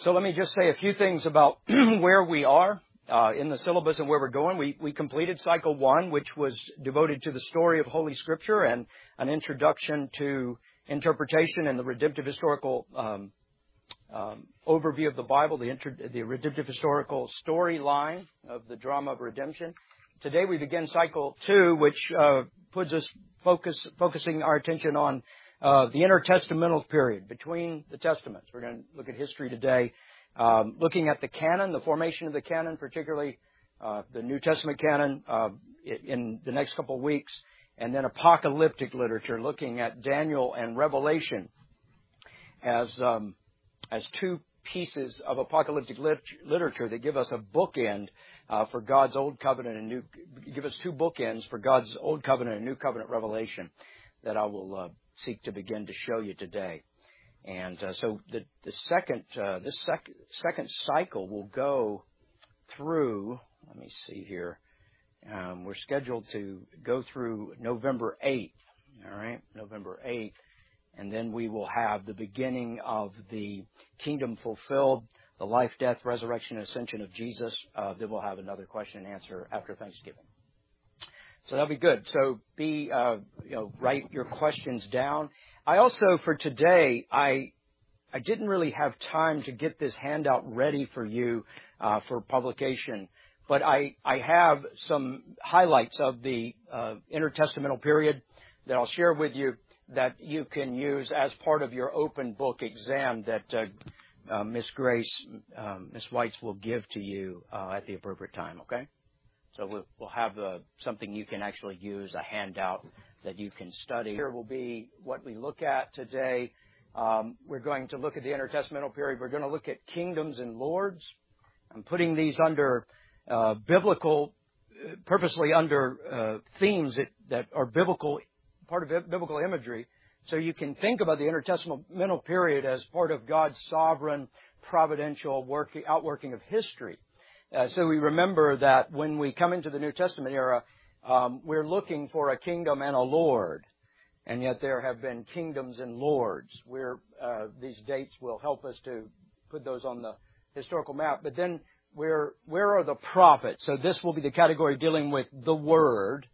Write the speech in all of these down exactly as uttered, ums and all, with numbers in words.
So let me just say a few things about where we are uh, in the syllabus and where we're going. We, we completed cycle one, which was devoted to the story of Holy Scripture and an introduction to interpretation and the redemptive historical um, um, overview of the Bible, the, inter- the redemptive historical storyline of the drama of redemption. Today we begin cycle two, which uh, puts us focus focusing our attention on uh, the intertestamental period between the Testaments. We're going to look at history today, um, looking at the canon, the formation of the canon, particularly uh, the New Testament canon uh, in the next couple of weeks, and then apocalyptic literature, looking at Daniel and Revelation as um, as two pieces of apocalyptic lit- literature that give us a bookend uh, for God's Old Covenant and New, give us two bookends for God's Old Covenant and New Covenant revelation that I will uh, seek to begin to show you today. And uh, so the the second uh, this sec- second cycle will go through. Let me see here. Um, we're scheduled to go through November eighth. All right, November eighth. And then we will have the beginning of the kingdom fulfilled, the life, death, resurrection, and ascension of Jesus. Uh, then we'll have another question and answer after Thanksgiving. So that'll be good. So be, uh, you know, write your questions down. I also, for today, I I didn't really have time to get this handout ready for you uh, for publication. But I, I have some highlights of the uh, intertestamental period that I'll share with you, that you can use as part of your open book exam that uh, uh, Miss Grace, um, Miss Whites will give to you uh, at the appropriate time, okay? So we'll, we'll have uh, something you can actually use, a handout that you can study. Here will be what we look at today. Um, we're going to look at the intertestamental period. We're going to look at kingdoms and lords. I'm putting these under uh, biblical, purposely under uh, themes that, that are biblical, part of biblical imagery, so you can think about the intertestamental period as part of God's sovereign, providential working, outworking of history. Uh, so we remember that when we come into the New Testament era, um, we're looking for a kingdom and a lord, and yet there have been kingdoms and lords. We're, uh, these dates will help us to put those on the historical map. But then where where are the prophets? So this will be the category dealing with the Word.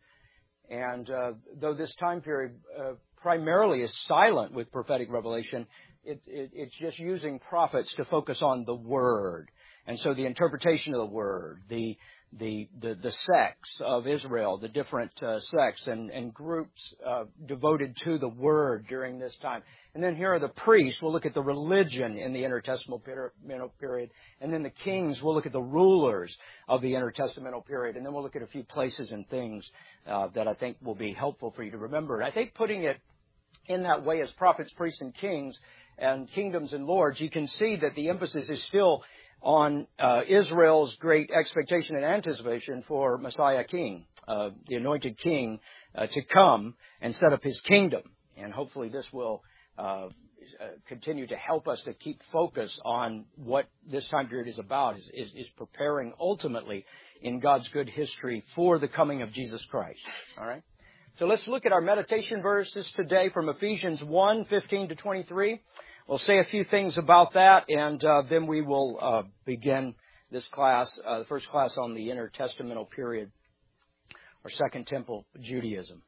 And uh, though this time period uh, primarily is silent with prophetic revelation, it, it, it's just using prophets to focus on the Word. And so the interpretation of the Word, the the the, the sects of Israel, the different uh, sects and, and groups uh, devoted to the Word during this time. And then here are the priests. We'll look at the religion in the intertestamental period. And then the kings, we'll look at the rulers of the intertestamental period. And then we'll look at a few places and things uh, that I think will be helpful for you to remember. And I think putting it in that way as prophets, priests, and kings, and kingdoms and lords, you can see that the emphasis is still on uh, Israel's great expectation and anticipation for Messiah King, uh, the anointed King, uh, to come and set up his kingdom. And hopefully this will uh, continue to help us to keep focus on what this time period is about, is, is, is preparing ultimately in God's good history for the coming of Jesus Christ. All right? So let's look at our meditation verses today from Ephesians one, fifteen to twenty-three. We'll say a few things about that, and uh, then we will uh, begin this class, uh, the first class on the intertestamental period, or Second Temple Judaism.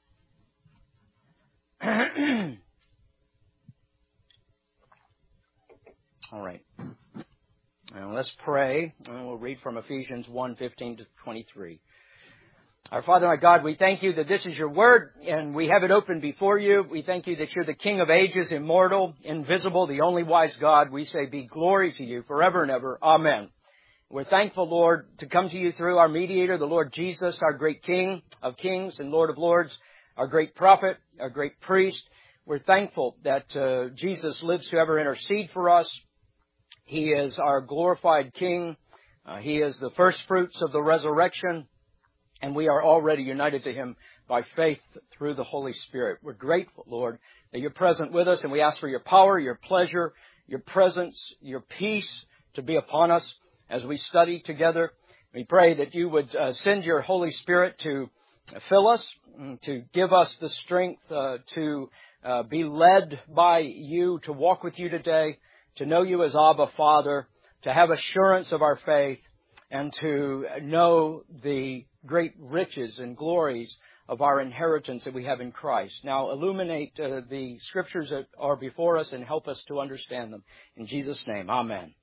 All right. Now let's pray, and we'll read from Ephesians one, fifteen to twenty-three. Our Father, our God, we thank you that this is your word, and we have it open before you. We thank you that you're the King of ages, immortal, invisible, the only wise God. We say, be glory to you forever and ever. Amen. We're thankful, Lord, to come to you through our mediator, the Lord Jesus, our great King of kings and Lord of lords, our great prophet, our great priest. We're thankful that uh, Jesus lives to ever intercede for us. He is our glorified King. Uh, he is the first fruits of the resurrection. And we are already united to him by faith through the Holy Spirit. We're grateful, Lord, that you're present with us, and we ask for your power, your pleasure, your presence, your peace to be upon us as we study together. We pray that you would uh, send your Holy Spirit to fill us, to give us the strength uh, to uh, be led by you, to walk with you today, to know you as Abba, Father, to have assurance of our faith, and to know the great riches and glories of our inheritance that we have in Christ. Now, illuminate uh, the Scriptures that are before us and help us to understand them. In Jesus' name, amen.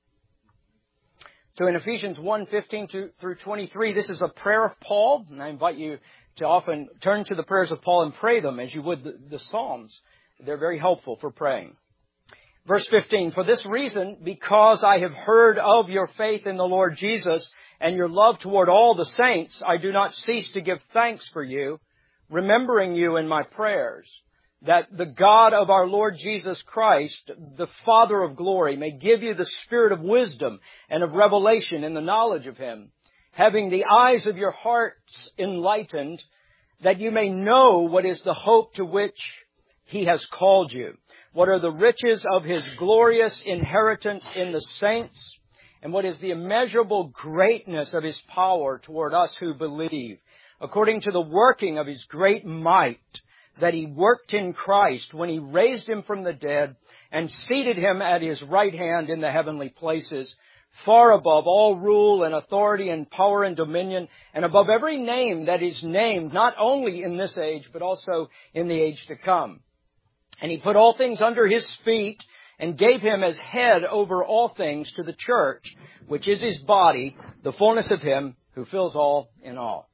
So in Ephesians one, fifteen through twenty-three, this is a prayer of Paul, and I invite you to often turn to the prayers of Paul and pray them as you would the, the Psalms. They're very helpful for praying. Verse fifteen, for this reason, because I have heard of your faith in the Lord Jesus and your love toward all the saints, I do not cease to give thanks for you, remembering you in my prayers, that the God of our Lord Jesus Christ, the Father of glory, may give you the spirit of wisdom and of revelation in the knowledge of Him, having the eyes of your hearts enlightened, that you may know what is the hope to which He has called you, what are the riches of His glorious inheritance in the saints, and what is the immeasurable greatness of His power toward us who believe, according to the working of His great might, that He worked in Christ when He raised Him from the dead and seated Him at His right hand in the heavenly places, far above all rule and authority and power and dominion, and above every name that is named, not only in this age, but also in the age to come. And He put all things under His feet and gave Him as head over all things to the church, which is His body, the fullness of Him who fills all in all.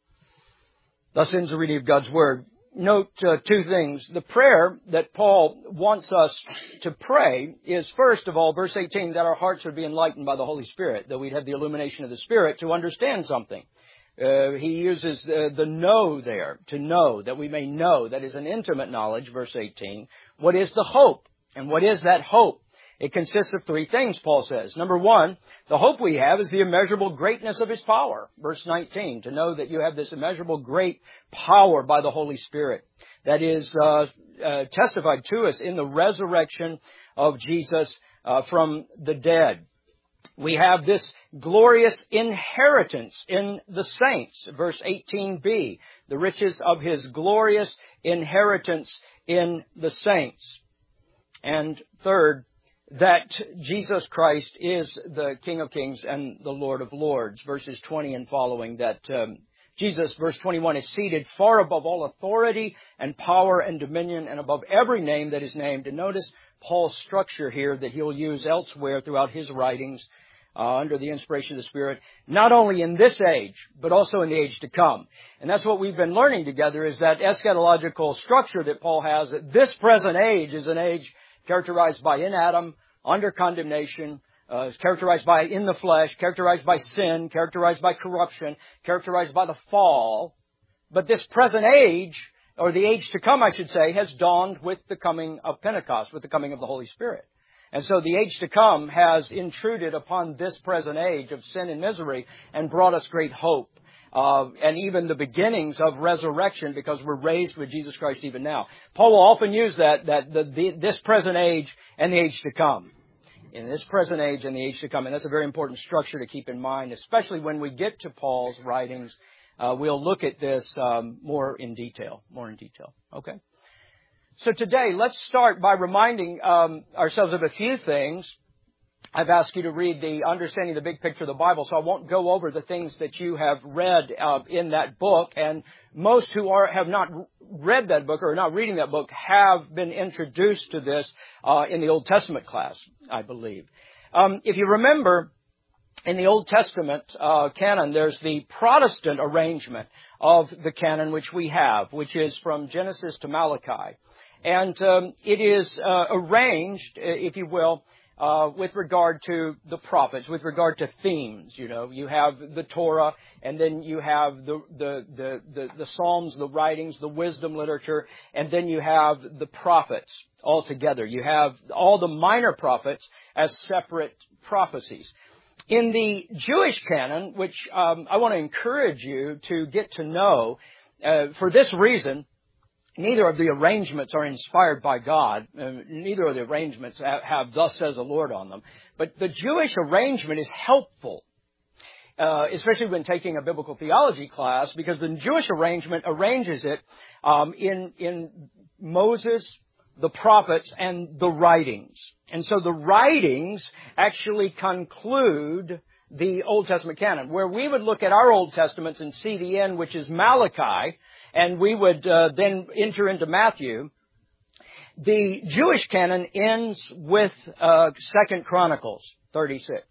Thus ends the reading of God's Word. Note uh, two things. The prayer that Paul wants us to pray is, first of all, verse eighteen, that our hearts would be enlightened by the Holy Spirit, that we'd have the illumination of the Spirit to understand something. Uh, he uses uh, the know there, to know, that we may know. That is an intimate knowledge, verse eighteen. What is the hope? And what is that hope? It consists of three things, Paul says. Number one, the hope we have is the immeasurable greatness of His power. Verse nineteen, to know that you have this immeasurable great power by the Holy Spirit that is uh, uh, testified to us in the resurrection of Jesus uh, from the dead. We have this glorious inheritance in the saints. Verse eighteen b, the riches of His glorious inheritance in the saints. And third, that Jesus Christ is the King of Kings and the Lord of Lords. Verses twenty and following, that um, Jesus, verse twenty-one, is seated far above all authority and power and dominion and above every name that is named. And notice Paul's structure here that he'll use elsewhere throughout his writings uh, under the inspiration of the Spirit, not only in this age, but also in the age to come. And that's what we've been learning together, is that eschatological structure that Paul has, that this present age is an age characterized by in Adam, under condemnation, uh, characterized by in the flesh, characterized by sin, characterized by corruption, characterized by the fall. But this present age, or the age to come, I should say, has dawned with the coming of Pentecost, with the coming of the Holy Spirit. And so the age to come has intruded upon this present age of sin and misery and brought us great hope. Uh, and even the beginnings of resurrection, because we're raised with Jesus Christ even now. Paul will often use that, that the, the, this present age and the age to come. In this present age and the age to come. And that's a very important structure to keep in mind, especially when we get to Paul's writings. Uh, we'll look at this um, more in detail, more in detail. Okay? So today, let's start by reminding um, ourselves of a few things. I've asked you to read the Understanding the Big Picture of the Bible, so I won't go over the things that you have read uh, in that book. And most who are have not read that book or are not reading that book have been introduced to this uh, in the Old Testament class, I believe. Um, if you remember, in the Old Testament uh, canon, there's the Protestant arrangement of the canon which we have, which is from Genesis to Malachi. And um, it is uh, arranged, if you will, Uh, with regard to the prophets, with regard to themes. You know, you have the Torah, and then you have the, the, the, the, the Psalms, the writings, the wisdom literature, and then you have the prophets all together. You have all the minor prophets as separate prophecies. In the Jewish canon, which um, I want to encourage you to get to know, uh, for this reason, neither of the arrangements are inspired by God. Uh, neither of the arrangements have, have "Thus says the Lord" on them. But the Jewish arrangement is helpful, uh, especially when taking a biblical theology class, because the Jewish arrangement arranges it um, in in Moses, the prophets, and the writings. And so the writings actually conclude the Old Testament canon, where we would look at our Old Testaments and see the end, which is Malachi, and we would uh, then enter into Matthew. The Jewish canon ends with uh, Second Chronicles thirty-six.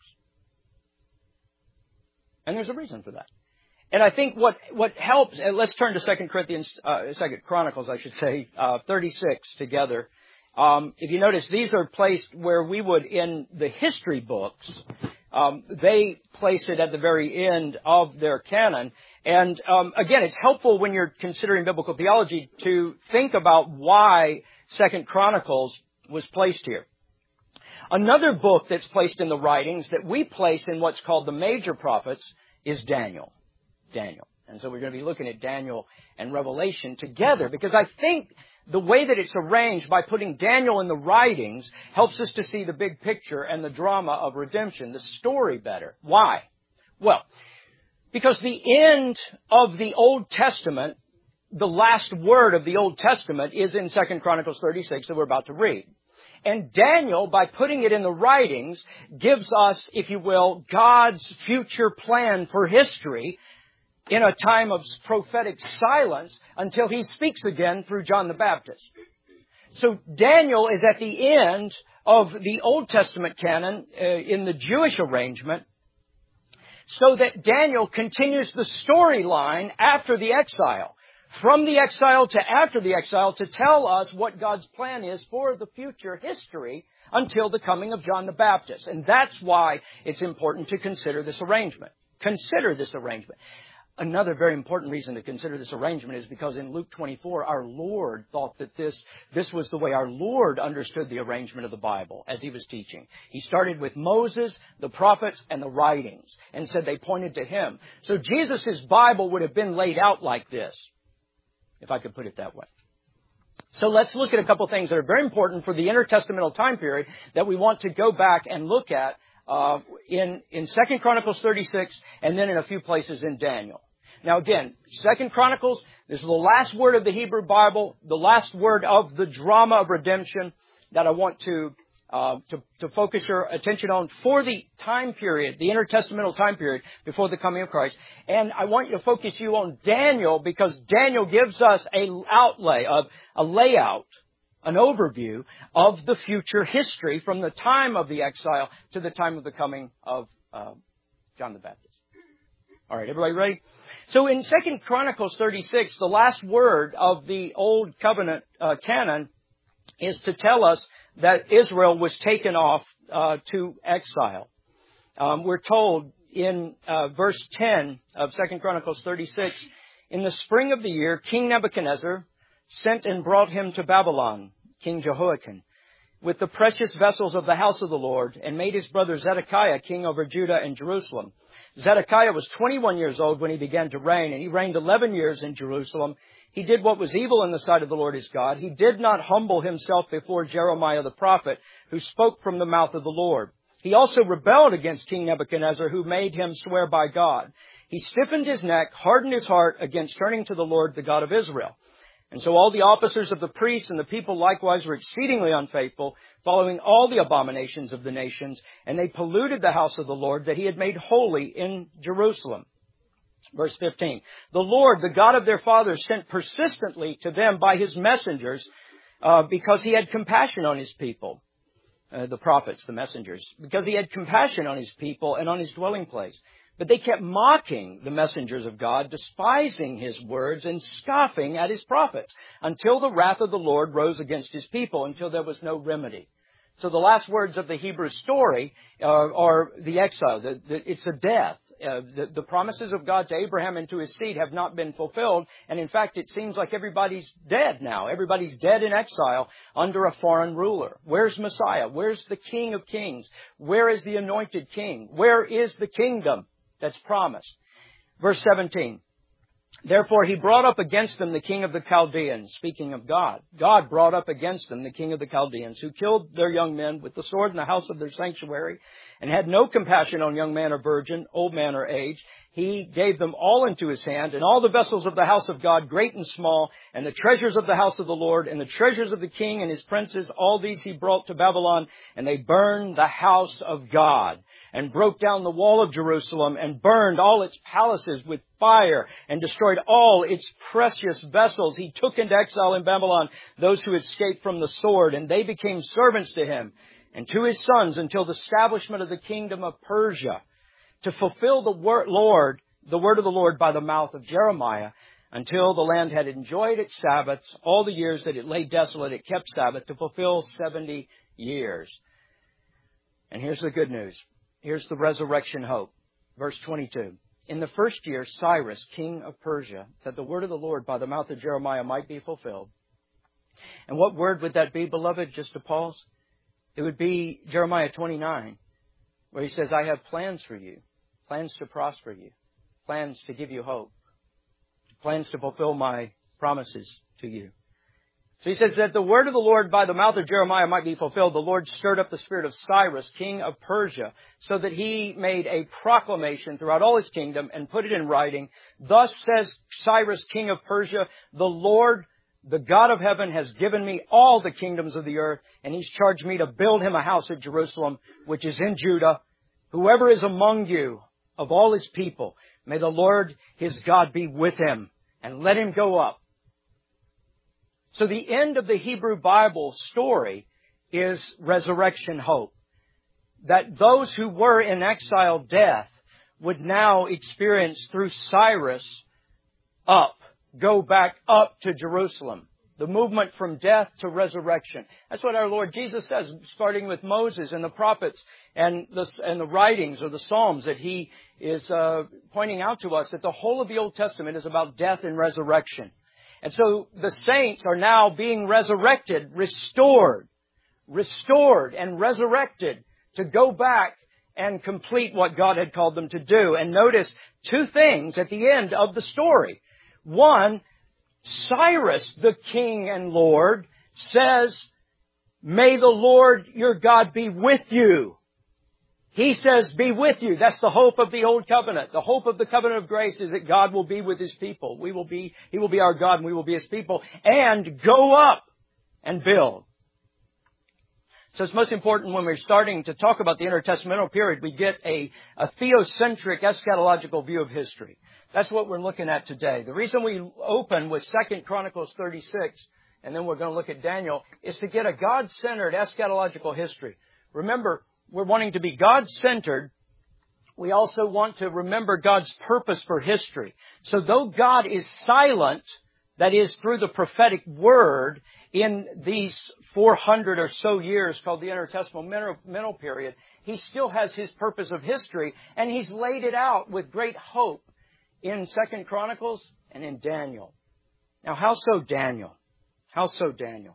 And there's a reason for that. And I think what, what helps, and let's turn to Second Corinthians, uh, Second Chronicles, I should say, uh, thirty-six together. Um, if you notice, these are placed where we would in the history books. Um, they place it at the very end of their canon. And um, again, it's helpful when you're considering biblical theology to think about why Second Chronicles was placed here. Another book that's placed in the writings that we place in what's called the major prophets is Daniel. Daniel. And so we're going to be looking at Daniel and Revelation together, because I think the way that it's arranged by putting Daniel in the writings helps us to see the big picture and the drama of redemption, the story better. Why? Well, because the end of the Old Testament, the last word of the Old Testament is in Second Chronicles thirty-six that we're about to read. And Daniel, by putting it in the writings, gives us, if you will, God's future plan for history in a time of prophetic silence until He speaks again through John the Baptist. So Daniel is at the end of the Old Testament canon uh, in the Jewish arrangement, so that Daniel continues the storyline after the exile, from the exile to after the exile, to tell us what God's plan is for the future history until the coming of John the Baptist. And that's why it's important to consider this arrangement. Consider this arrangement. Another very important reason to consider this arrangement is because in Luke twenty-four, our Lord thought that this, this was the way our Lord understood the arrangement of the Bible as He was teaching. He started with Moses, the prophets, and the writings, and said they pointed to Him. So Jesus' Bible would have been laid out like this, if I could put it that way. So let's look at a couple things that are very important for the intertestamental time period that we want to go back and look at uh, in, in Second Chronicles thirty-six, and then in a few places in Daniel. Now again, Second Chronicles, this is the last word of the Hebrew Bible, the last word of the drama of redemption that I want to, uh, to, to focus your attention on for the time period, the intertestamental time period before the coming of Christ. And I want you to focus you on Daniel, because Daniel gives us a outlay, of a layout, an overview of the future history from the time of the exile to the time of the coming of uh, John the Baptist. All right, everybody ready? So in Second Chronicles thirty-six, the last word of the Old Covenant uh, canon is to tell us that Israel was taken off uh, to exile. Um, we're told in uh, verse ten of Second Chronicles thirty-six, in the spring of the year, King Nebuchadnezzar sent and brought him to Babylon, King Jehoiakim, with the precious vessels of the house of the Lord, and made his brother Zedekiah king over Judah and Jerusalem. Zedekiah was twenty-one years old when he began to reign, and he reigned eleven years in Jerusalem. He did what was evil in the sight of the Lord his God. He did not humble himself before Jeremiah the prophet, who spoke from the mouth of the Lord. He also rebelled against King Nebuchadnezzar, who made him swear by God. He stiffened his neck, hardened his heart against turning to the Lord, the God of Israel. And so all the officers of the priests and the people likewise were exceedingly unfaithful, following all the abominations of the nations, and they polluted the house of the Lord that He had made holy in Jerusalem. Verse fifteen, the Lord, the God of their fathers, sent persistently to them by His messengers, uh, because He had compassion on His people, uh, the prophets, the messengers, because He had compassion on His people and on His dwelling place. But they kept mocking the messengers of God, despising His words and scoffing at His prophets, until the wrath of the Lord rose against His people, until there was no remedy. So the last words of the Hebrew story uh, are the exile. The, the, it's a death. Uh, the, the promises of God to Abraham and to his seed have not been fulfilled. And in fact, it seems like everybody's dead now. Everybody's dead in exile under a foreign ruler. Where's Messiah? Where's the King of Kings? Where is the anointed King? Where is the kingdom that's promised? Verse seventeen. Therefore he brought up against them the king of the Chaldeans, speaking of God. God brought up against them the king of the Chaldeans, who killed their young men with the sword in the house of their sanctuary, and had no compassion on young man or virgin, old man or age. He gave them all into his hand, and all the vessels of the house of God, great and small, and the treasures of the house of the Lord, and the treasures of the king and his princes, all these he brought to Babylon, and they burned the house of God, and broke down the wall of Jerusalem, and burned all its palaces with fire, and destroyed all its precious vessels. He took into exile in Babylon those who escaped from the sword, and they became servants to him and to his sons until the establishment of the kingdom of Persia, to fulfill the word, Lord, the word of the Lord by the mouth of Jeremiah, until the land had enjoyed its Sabbaths, all the years that it lay desolate, it kept Sabbath, to fulfill seventy years. And here's the good news. Here's the resurrection hope. Verse twenty-two. In the first year, Cyrus, king of Persia, that the word of the Lord by the mouth of Jeremiah might be fulfilled. And what word would that be, beloved? Just to pause. It would be Jeremiah twenty-nine, where he says, I have plans for you, plans to prosper you, plans to give you hope, plans to fulfill my promises to you. So he says that the word of the Lord by the mouth of Jeremiah might be fulfilled. The Lord stirred up the spirit of Cyrus, king of Persia, so that he made a proclamation throughout all his kingdom and put it in writing. Thus says Cyrus, king of Persia, the Lord, the God of heaven, has given me all the kingdoms of the earth, and he's charged me to build him a house at Jerusalem, which is in Judah. Whoever is among you of all his people, may the Lord his God be with him, and let him go up. So the end of the Hebrew Bible story is resurrection hope. That those who were in exile death would now experience through Cyrus up, go back up to Jerusalem. The movement from death to resurrection. That's what our Lord Jesus says, starting with Moses and the prophets and the, and the writings or the Psalms, that he is uh, pointing out to us that the whole of the Old Testament is about death and resurrection. And so the saints are now being resurrected, restored, restored and resurrected to go back and complete what God had called them to do. And notice two things at the end of the story. One, Cyrus, the king and Lord, says, may the Lord your God be with you. He says, be with you. That's the hope of the old covenant. The hope of the covenant of grace is that God will be with his people. We will be, he will be our God and we will be his people. And go up and build. So it's most important when we're starting to talk about the intertestamental period, we get a, a theocentric eschatological view of history. That's what we're looking at today. The reason we open with Second Chronicles thirty-six, and then we're going to look at Daniel, is to get a God-centered eschatological history. Remember, we're wanting to be God-centered. We also want to remember God's purpose for history. So though God is silent, that is through the prophetic word, in these four hundred or so years called the intertestamental period, he still has his purpose of history, and he's laid it out with great hope in Second Chronicles and in Daniel. Now, how so Daniel? How so Daniel?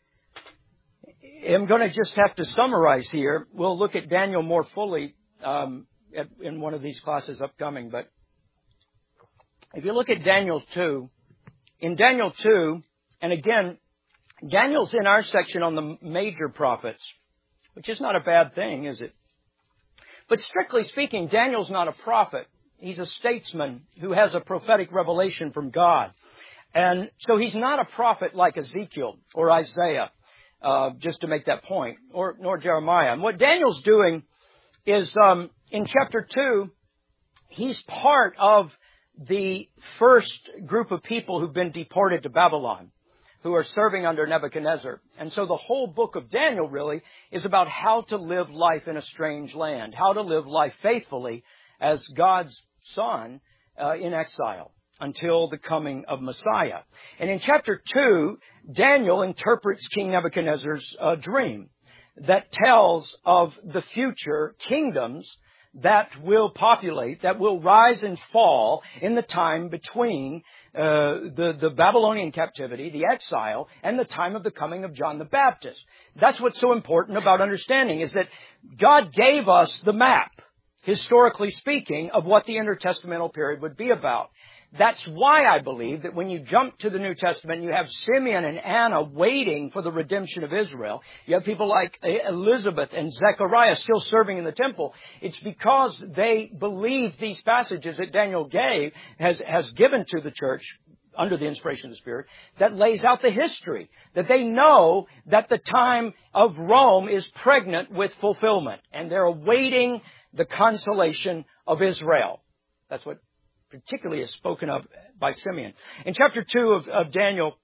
I'm going to just have to summarize here. We'll look at Daniel more fully um, at, in one of these classes upcoming. But if you look at Daniel two, in Daniel two, and again, Daniel's in our section on the major prophets, which is not a bad thing, is it? But strictly speaking, Daniel's not a prophet. He's a statesman who has a prophetic revelation from God. And so he's not a prophet like Ezekiel or Isaiah, uh, just to make that point, or nor Jeremiah. And what Daniel's doing is, um, in chapter two, he's part of the first group of people who've been deported to Babylon, who are serving under Nebuchadnezzar. And so the whole book of Daniel really is about how to live life in a strange land, how to live life faithfully as God's son uh, in exile until the coming of Messiah. And in chapter two, Daniel interprets King Nebuchadnezzar's uh, dream that tells of the future kingdoms that will populate, that will rise and fall in the time between uh, the, the Babylonian captivity, the exile, and the time of the coming of John the Baptist. That's what's so important about understanding, is that God gave us the map, historically speaking, of what the intertestamental period would be about. That's why I believe that when you jump to the New Testament, you have Simeon and Anna waiting for the redemption of Israel. You have people like Elizabeth and Zechariah still serving in the temple. It's because they believe these passages that Daniel gave, has, has given to the church under the inspiration of the Spirit, that lays out the history. That they know that the time of Rome is pregnant with fulfillment. And they're awaiting the consolation of Israel. That's what particularly is spoken of by Simeon. In chapter two of, of Daniel,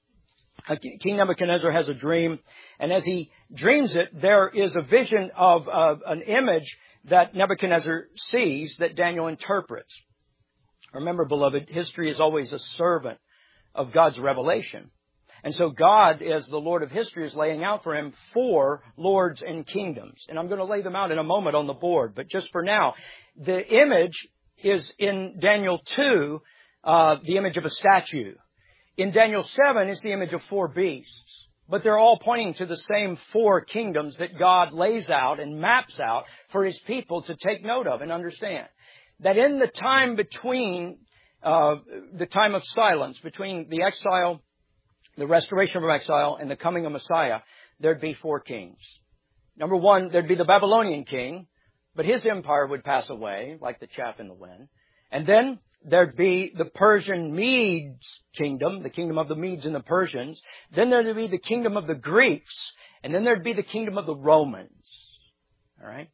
King Nebuchadnezzar has a dream. And as he dreams it, there is a vision of uh, an image that Nebuchadnezzar sees that Daniel interprets. Remember, beloved, history is always a servant of God's revelation. And so God, as the Lord of history, is laying out for him four lords and kingdoms. And I'm going to lay them out in a moment on the board. But just for now, the image is in Daniel two, uh, the image of a statue. In Daniel seven, it's the image of four beasts. But they're all pointing to the same four kingdoms that God lays out and maps out for His people to take note of and understand. That in the time between, uh, the time of silence, between the exile, the restoration of exile, and the coming of Messiah, there'd be four kings. Number one, there'd be the Babylonian king, but his empire would pass away like the chaff in the wind. And then there'd be the Persian Medes kingdom, the kingdom of the Medes and the Persians. Then there'd be the kingdom of the Greeks. And then there'd be the kingdom of the Romans. All right?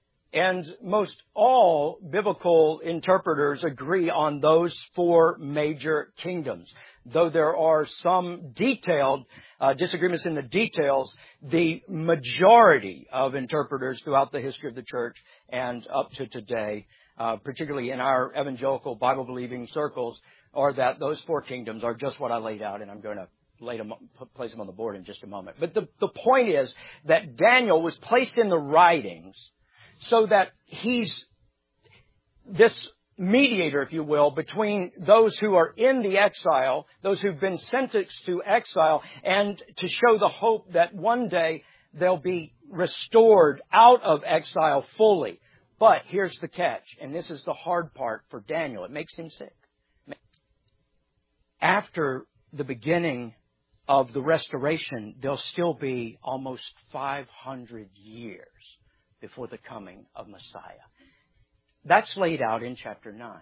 And most all biblical interpreters agree on those four major kingdoms. Though there are some detailed uh, disagreements in the details, the majority of interpreters throughout the history of the church and up to today, uh, particularly in our evangelical Bible-believing circles, are that those four kingdoms are just what I laid out, and I'm going to lay them, place them on the board in just a moment. But the, the point is that Daniel was placed in the writings so that he's this mediator, if you will, between those who are in the exile, those who've been sentenced to exile, and to show the hope that one day they'll be restored out of exile fully. But here's the catch, and this is the hard part for Daniel. It makes him sick. After the beginning of the restoration, there'll still be almost five hundred years before the coming of Messiah. That's laid out in chapter nine.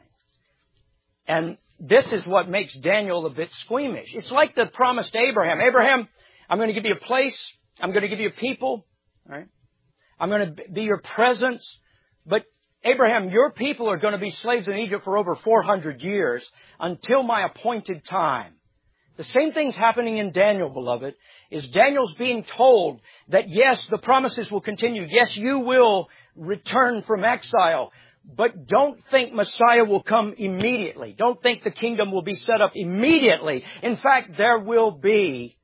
And this is what makes Daniel a bit squeamish. It's like the promise to Abraham. Abraham, I'm going to give you a place. I'm going to give you a people. All right? I'm going to be your presence. But Abraham, your people are going to be slaves in Egypt for over four hundred years until my appointed time. The same thing's happening in Daniel, beloved, is Daniel's being told that yes, the promises will continue. Yes, you will return from exile. But don't think Messiah will come immediately. Don't think the kingdom will be set up immediately. In fact, there will be,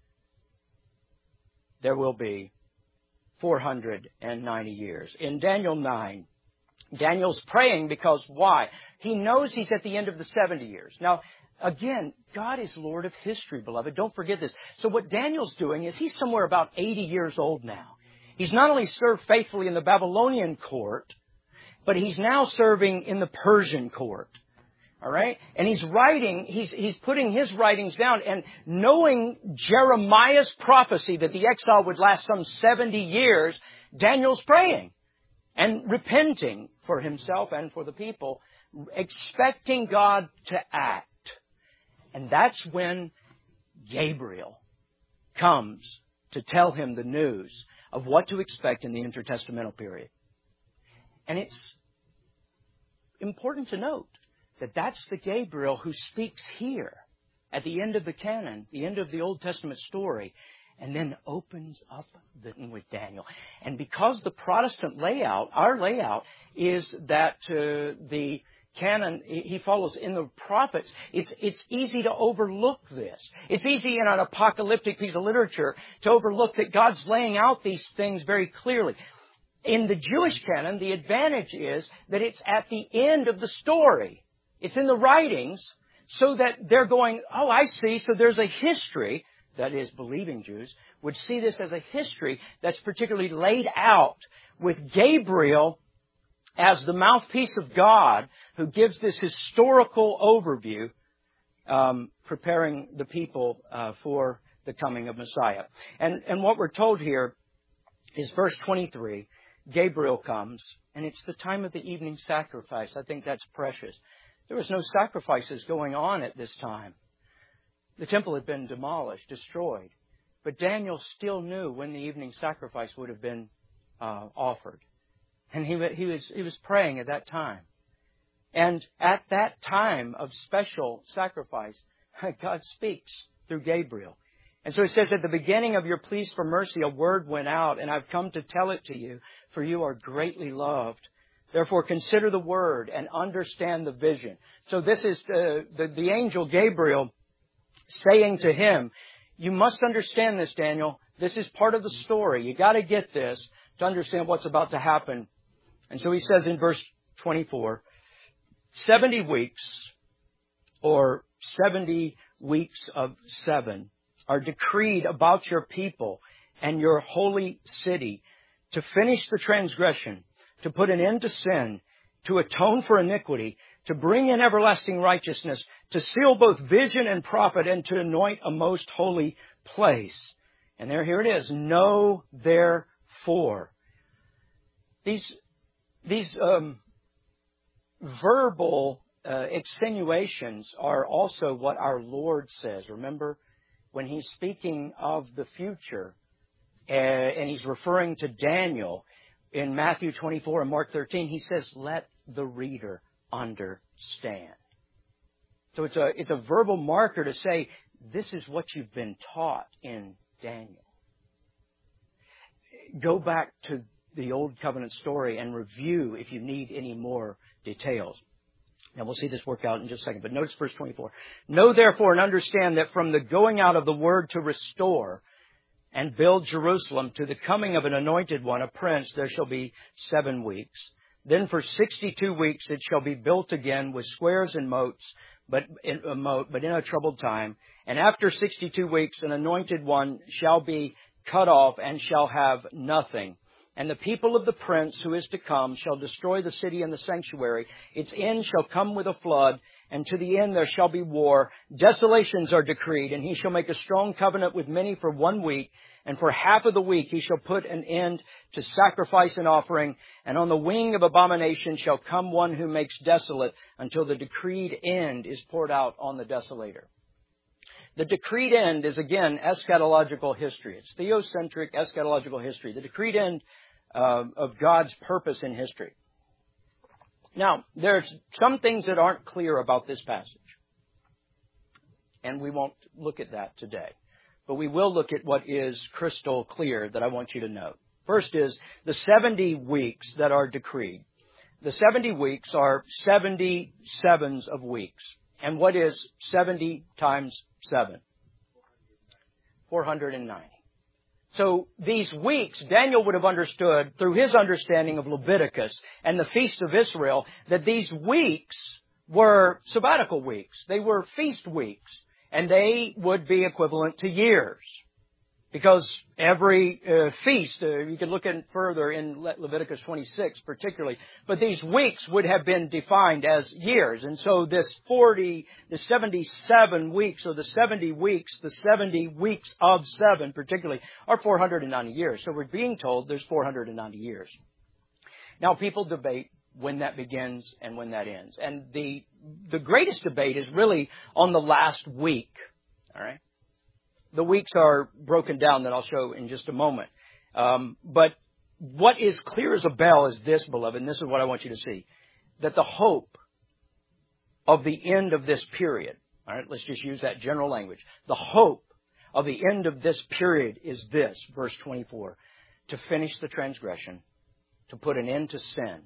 there will be four hundred ninety years. In Daniel nine, Daniel's praying because why? He knows he's at the end of the seventy years. Now, again, God is Lord of history, beloved. Don't forget this. So what Daniel's doing is he's somewhere about eighty years old now. He's not only served faithfully in the Babylonian court, but he's now serving in the Persian court. All right? And he's writing, he's, he's putting his writings down, and knowing Jeremiah's prophecy that the exile would last some seventy years, Daniel's praying and repenting for himself and for the people, expecting God to act. And that's when Gabriel comes to tell him the news of what to expect in the intertestamental period. And it's important to note that that's the Gabriel who speaks here at the end of the canon, the end of the Old Testament story, and then opens up the, with Daniel. And because the Protestant layout, our layout, is that uh, the canon, he follows in the prophets, it's, it's easy to overlook this. It's easy in an apocalyptic piece of literature to overlook that God's laying out these things very clearly. In the Jewish canon, the advantage is that it's at the end of the story. It's in the writings, so that they're going, oh, I see, so there's a history, that is, believing Jews would see this as a history that's particularly laid out with Gabriel as the mouthpiece of God who gives this historical overview um, preparing the people uh, for the coming of Messiah. And, and what we're told here is verse twenty-three, Gabriel comes, and it's the time of the evening sacrifice. I think that's precious. There was no sacrifices going on at this time. The temple had been demolished, destroyed. But Daniel still knew when the evening sacrifice would have been uh, offered. And he, he was he was praying at that time. And at that time of special sacrifice, God speaks through Gabriel. And so He says, at the beginning of your pleas for mercy, a word went out, and I've come to tell it to you, for you are greatly loved. Therefore, consider the word and understand the vision. So this is the, the, the angel Gabriel saying to him, you must understand this, Daniel. This is part of the story. You got to get this to understand what's about to happen. And so he says in verse twenty-four, seventy weeks or seventy weeks of seven are decreed about your people and your holy city to finish the transgression, to put an end to sin, to atone for iniquity, to bring in everlasting righteousness, to seal both vision and prophet, and to anoint a most holy place. And there, here it is. Know therefore. These, these um, verbal uh, extenuations are also what our Lord says. Remember, when He's speaking of the future, uh, and He's referring to Daniel in Matthew twenty-four and Mark thirteen, He says, let the reader understand. So it's a, it's a verbal marker to say, this is what you've been taught in Daniel. Go back to the Old Covenant story and review if you need any more details. And we'll see this work out in just a second. But notice verse twenty-four. Know therefore and understand that from the going out of the word to restore and build Jerusalem to the coming of an anointed one, a prince, there shall be seven weeks. Then for sixty-two weeks it shall be built again with squares and moats, but in a moat, but in a troubled time. And after sixty-two weeks an anointed one shall be cut off and shall have nothing. And the people of the prince who is to come shall destroy the city and the sanctuary. Its end shall come with a flood, and to the end there shall be war. Desolations are decreed, and he shall make a strong covenant with many for one week. And for half of the week he shall put an end to sacrifice and offering. And on the wing of abomination shall come one who makes desolate, until the decreed end is poured out on the desolator. The decreed end is, again, eschatological history. It's theocentric eschatological history. The decreed end uh, of God's purpose in history. Now, there's some things that aren't clear about this passage. And we won't look at that today. But we will look at what is crystal clear that I want you to know. First is the seventy weeks that are decreed. The seventy weeks are seventy sevens of weeks. And what is seventy times seven? four hundred ninety. So these weeks, Daniel would have understood through his understanding of Leviticus and the feasts of Israel that these weeks were sabbatical weeks. They were feast weeks. And they would be equivalent to years. Because every uh, feast, uh, you can look at it further in Le- Leviticus twenty-six particularly, but these weeks would have been defined as years. And so this forty, the seventy-seven weeks, or the seventy weeks, the seventy weeks of seven particularly, are four hundred ninety years. So we're being told there's four hundred ninety years. Now people debate when that begins and when that ends. And the the greatest debate is really on the last week. All right? The weeks are broken down that I'll show in just a moment. Um, but what is clear as a bell is this, beloved, and this is what I want you to see. That the hope of the end of this period, all right, let's just use that general language. The hope of the end of this period is this, verse twenty-four. To finish the transgression, to put an end to sin,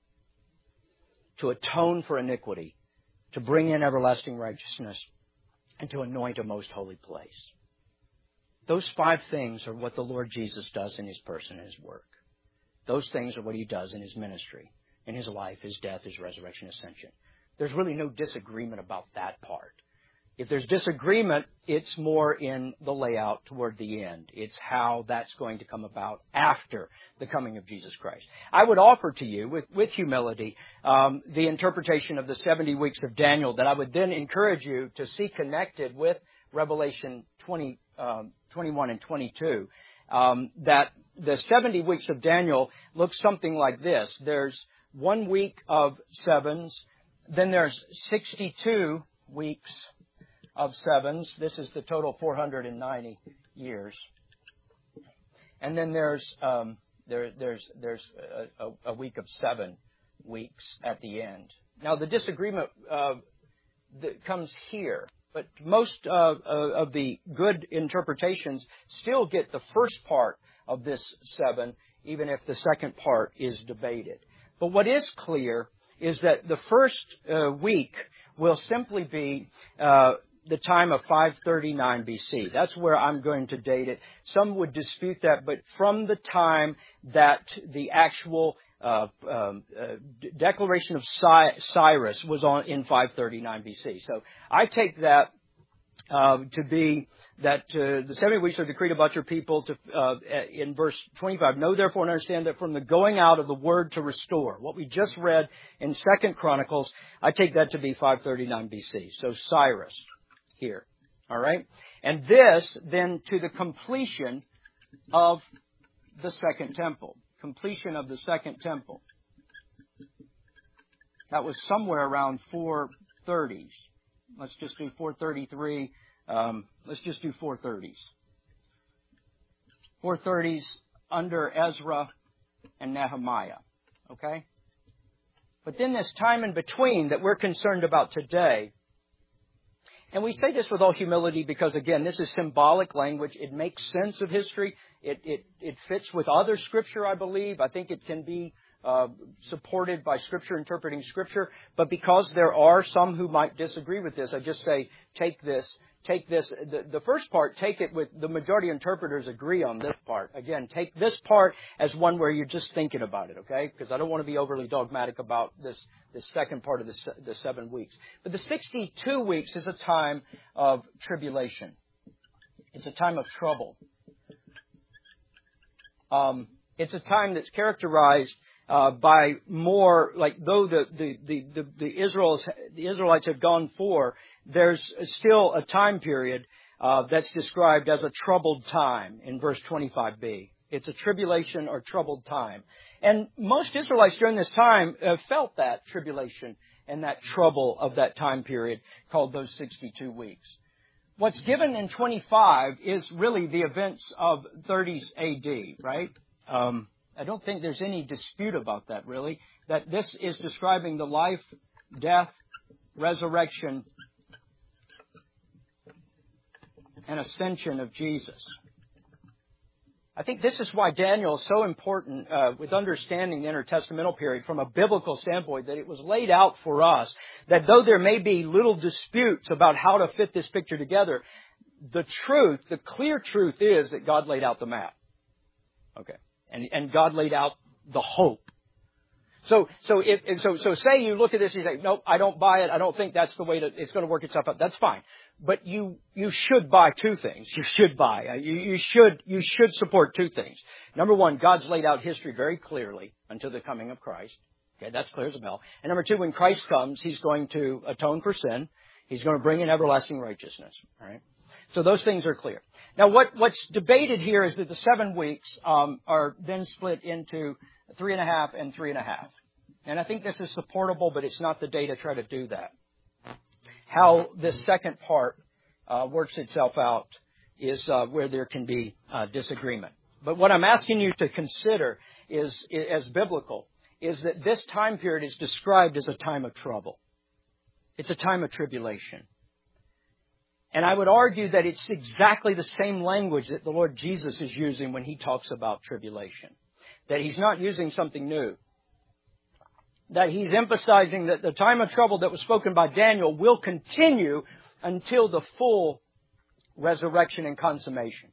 to atone for iniquity, to bring in everlasting righteousness, and to anoint a most holy place. Those five things are what the Lord Jesus does in His person and His work. Those things are what He does in His ministry, in His life, His death, His resurrection, Ascension. There's really no disagreement about that part. If there's disagreement, it's more in the layout toward the end. It's how that's going to come about after the coming of Jesus Christ. I would offer to you, with, with humility, um, the interpretation of the seventy weeks of Daniel that I would then encourage you to see connected with Revelation twenty, um, twenty-one and twenty-two. Um, that the seventy weeks of Daniel looks something like this. There's one week of sevens. Then there's sixty-two weeks of sevens. This is the total four hundred ninety years. And then there's um, there, there's there's a, a week of seven weeks at the end. Now the disagreement uh, that comes here, but most uh, of the good interpretations still get the first part of this seven, even if the second part is debated. But what is clear is that the first uh, week will simply be uh, the time of five thirty-nine B C. That's where I'm going to date it. Some would dispute that, but from the time that the actual uh, um, uh, declaration of Cy- Cyrus was on in five thirty-nine B C. So I take that uh, to be that uh, the seventy weeks are decreed about your people to, uh, in verse twenty-five. Know therefore and understand that from the going out of the word to restore, what we just read in Second Chronicles, I take that to be five thirty-nine B C. So Cyrus here. All right. And this then to the completion of the second temple. Completion of the second temple. That was somewhere around four thirties. Let's just do four thirty-three. Um, let's just do four thirties. four thirties under Ezra and Nehemiah. Okay? But then this time in between that we're concerned about today, and we say this with all humility because, again, this is symbolic language. It makes sense of history. It, it, it fits with other Scripture, I believe. I think it can be uh, supported by Scripture, interpreting Scripture. But because there are some who might disagree with this, I just say, take this. Take this, the, the first part, take it with, the majority of interpreters agree on this part. Again, take this part as one where you're just thinking about it, okay? Because I don't want to be overly dogmatic about this, this second part of the, the seven weeks. But the sixty-two weeks is a time of tribulation. It's a time of trouble. Um, it's a time that's characterized Uh, by more, like though the the the the, the Israels the Israelites have gone for, there's still a time period uh, that's described as a troubled time in verse twenty-five b. It's a tribulation or troubled time, and most Israelites during this time uh, felt that tribulation and that trouble of that time period called those sixty-two weeks. What's given in twenty-five is really the events of thirties A D, right? Um, I don't think there's any dispute about that, really, that this is describing the life, death, resurrection, and ascension of Jesus. I think this is why Daniel is so important uh, with understanding the intertestamental period from a biblical standpoint, that it was laid out for us, that though there may be little disputes about how to fit this picture together, the truth, the clear truth is that God laid out the map. Okay. And, and God laid out the hope. So, so if, so, so say you look at this and you say, nope, I don't buy it. I don't think that's the way that it's going to work itself out. That's fine. But you, you should buy two things. You should buy. You, you should, you should support two things. Number one, God's laid out history very clearly until the coming of Christ. Okay, that's clear as a bell. And number two, when Christ comes, He's going to atone for sin. He's going to bring in everlasting righteousness. All right. So those things are clear. Now, what, what's debated here is that the seven weeks um, are then split into three and a half and three and a half. And I think this is supportable, but it's not the day to try to do that. How this second part uh, works itself out is uh, where there can be uh, disagreement. But what I'm asking you to consider is, as biblical, is that this time period is described as a time of trouble. It's a time of tribulation. And I would argue that it's exactly the same language that the Lord Jesus is using when He talks about tribulation. That He's not using something new. That He's emphasizing that the time of trouble that was spoken by Daniel will continue until the full resurrection and consummation.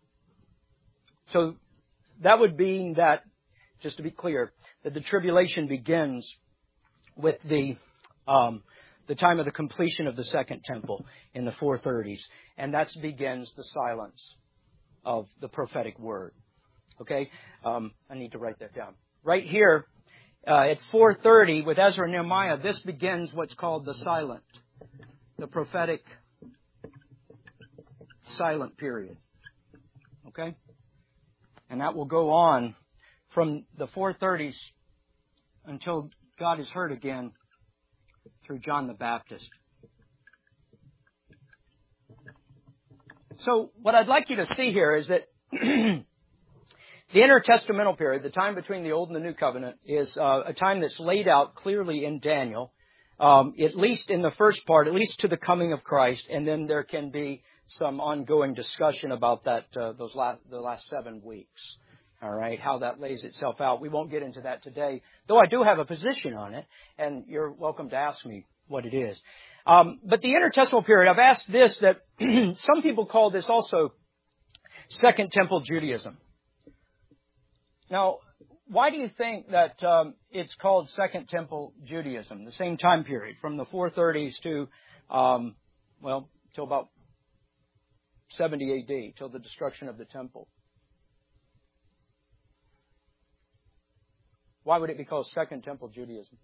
So that would mean that, just to be clear, that the tribulation begins with the um, the time of the completion of the Second Temple in the four thirties. And that begins the silence of the prophetic word. Okay? Um, I need to write that down. Right here, uh, at four thirty, with Ezra and Nehemiah, this begins what's called the silent, the prophetic silent period. Okay? And that will go on from the four thirties until God is heard again through John the Baptist. So what I'd like you to see here is that the intertestamental period, the time between the Old and the New Covenant, is uh, a time that's laid out clearly in Daniel, um, at least in the first part, at least to the coming of Christ, and then there can be some ongoing discussion about that uh, those last the last seven weeks. All right, how that lays itself out. We won't get into that today, though I do have a position on it, and you're welcome to ask me what it is. Um, but the intertestamental period, I've asked this, that some people call this also Second Temple Judaism. Now, why do you think that um, it's called Second Temple Judaism, the same time period, from the four thirties to, um, well, till about seventy A D, till the destruction of the temple? Why would it be called Second Temple Judaism?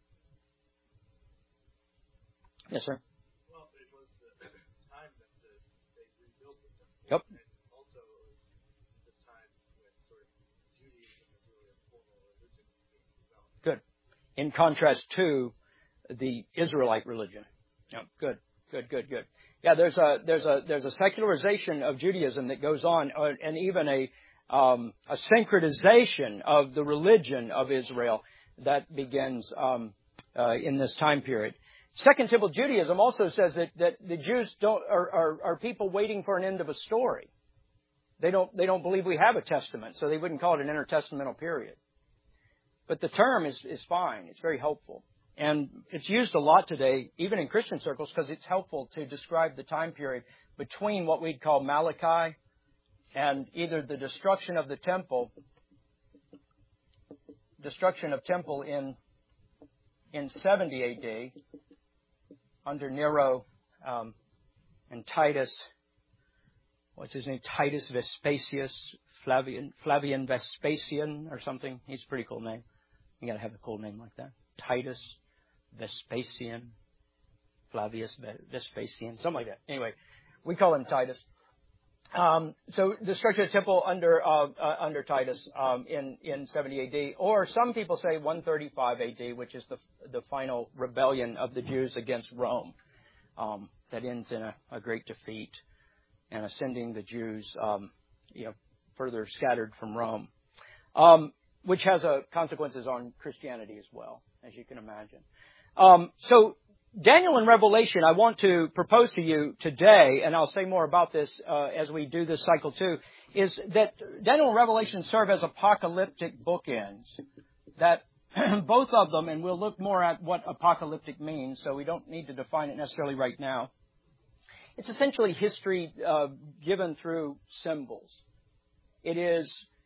Yes, sir. Well, it was the time that the, they rebuilt the temple. Yep. And also it was the time when sort of Judaism was really a formal religion being developed. Good. In contrast to the Israelite religion. Yep. Good. Good. Good. Good. Yeah. There's a there's a there's a secularization of Judaism that goes on, uh, and even a um, a syncretization of the religion of Israel that begins um, uh, in this time period. Second Temple Judaism also says that, that the Jews don't are, are, are people waiting for an end of a story. They don't they don't believe we have a testament, so they wouldn't call it an intertestamental period. But the term is, is fine. It's very helpful. And it's used a lot today, even in Christian circles, because it's helpful to describe the time period between what we'd call Malachi and either the destruction of the temple, destruction of temple in in seventy A D, under Nero um, and Titus, what's his name? Titus Vespasius, Flavian, Flavian Vespasian or something. He's a pretty cool name. You got to have a cool name like that. Titus Vespasian, Flavius Vespasian, something like that. Anyway, we call him Titus. Um, so destruction of the temple under uh, uh, under Titus um, in in seventy A D, or some people say one thirty-five A D, which is the the final rebellion of the Jews against Rome, um, that ends in a, a great defeat and ascending the Jews, um, you know, further scattered from Rome, um, which has uh, consequences on Christianity as well, as you can imagine. Um, so. Daniel and Revelation, I want to propose to you today, and I'll say more about this uh, as we do this cycle too, is that Daniel and Revelation serve as apocalyptic bookends. That both of them, and we'll look more at what apocalyptic means, so we don't need to define it necessarily right now. It's essentially history uh, given through symbols. It is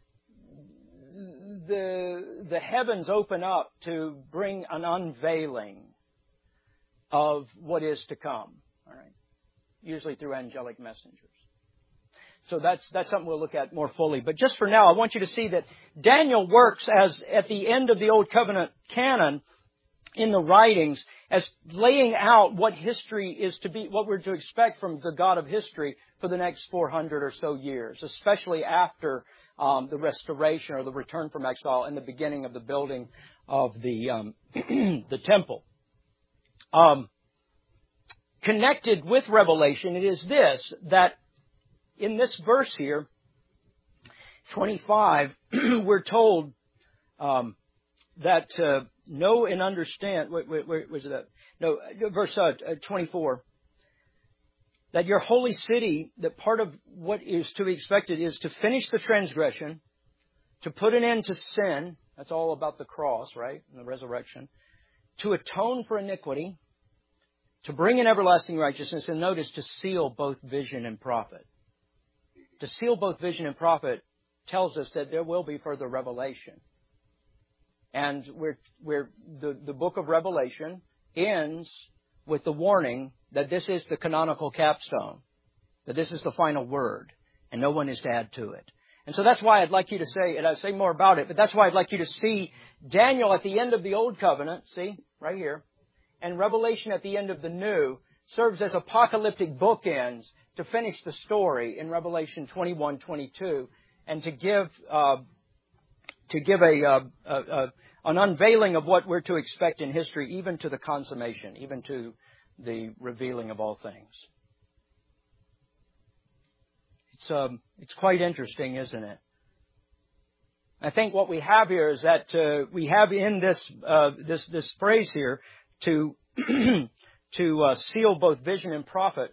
the the heavens open up to bring an unveiling of what is to come, all right? Usually through angelic messengers. So that's that's something we'll look at more fully. But just for now, I want you to see that Daniel works as at the end of the Old Covenant canon in the writings as laying out what history is to be, what we're to expect from the God of history for the next four hundred or so years, especially after um, the restoration or the return from exile and the beginning of the building of the um, the temple. Um, connected with Revelation, it is this, that in this verse here, twenty-five, we're told um, that uh, know and understand, wait, wait, wait, was that? No, verse uh, twenty-four, that your holy city, that part of what is to be expected is to finish the transgression, to put an end to sin, that's all about the cross, right, and the resurrection, to atone for iniquity, to bring in everlasting righteousness, and notice, to seal both vision and prophet. To seal both vision and prophet tells us that there will be further revelation. And we're, we're, the, the book of Revelation ends with the warning that this is the canonical capstone, that this is the final word, and no one is to add to it. And so that's why I'd like you to say, and I'll say more about it, but that's why I'd like you to see Daniel at the end of the Old Covenant, see, right here, and Revelation at the end of the New, serves as apocalyptic bookends to finish the story in Revelation twenty-one, twenty-two, and to give uh, to give a, uh, a, a an unveiling of what we're to expect in history, even to the consummation, even to the revealing of all things. It's um, it's quite interesting, isn't it? I think what we have here is that uh, we have in this uh, this this phrase here to to uh, seal both vision and prophet.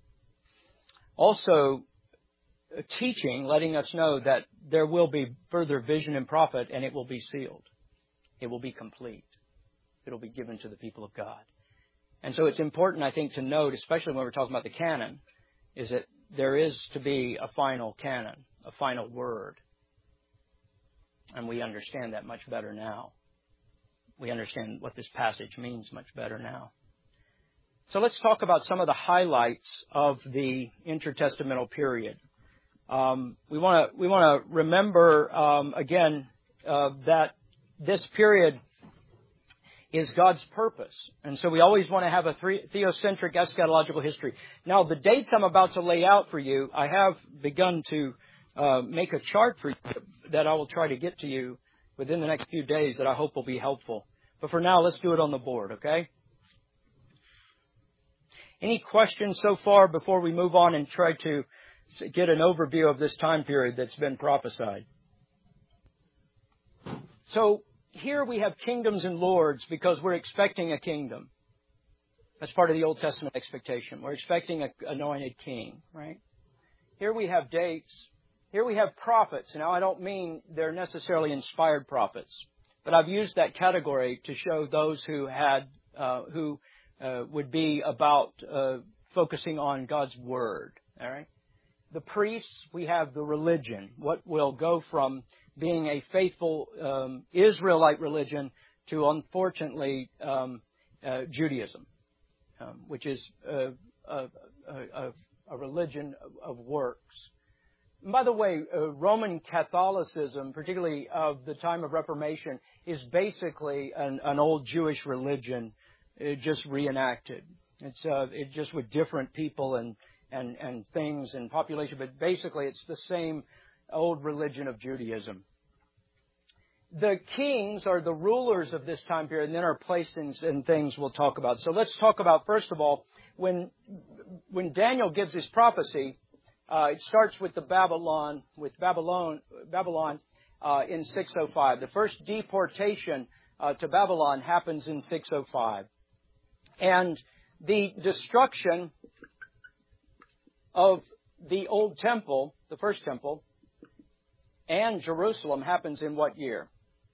Also, a teaching letting us know that there will be further vision and prophet, and it will be sealed. It will be complete. It will be given to the people of God. And so it's important, I think, to note, especially when we're talking about the canon, is that there is to be a final canon, a final word. And we understand that much better now. We understand what this passage means much better now. So let's talk about some of the highlights of the intertestamental period. Um, we want to we want to remember um, again uh, that this period is God's purpose, and so we always want to have a theocentric eschatological history. Now, the dates I'm about to lay out for you, I have begun to uh, make a chart for you that I will try to get to you within the next few days that I hope will be helpful. But for now, let's do it on the board, okay? Any questions so far before we move on and try to get an overview of this time period that's been prophesied? So here we have kingdoms and lords because we're expecting a kingdom. That's part of the Old Testament expectation. We're expecting an anointed king, right? Here we have dates. Here we have prophets. Now, I don't mean they're necessarily inspired prophets, but I've used that category to show those who had, uh, who uh, would be about uh, focusing on God's word. All right. The priests, we have the religion. What will go from being a faithful um, Israelite religion to, unfortunately, um, uh, Judaism, um, which is uh, a, a, a religion of works. And by the way, uh, Roman Catholicism, particularly of the time of Reformation, is basically an, an old Jewish religion, uh, just reenacted. It's uh, it just with different people and, and, and things and population, but basically it's the same old religion of Judaism. The kings are the rulers of this time period, and then our placings and things we'll talk about. So let's talk about, first of all, when when Daniel gives his prophecy, uh, it starts with the Babylon, with Babylon, Babylon uh, in six oh five. The first deportation uh, to Babylon happens in six oh five. And the destruction of the old temple, the first temple, and Jerusalem happens in what year?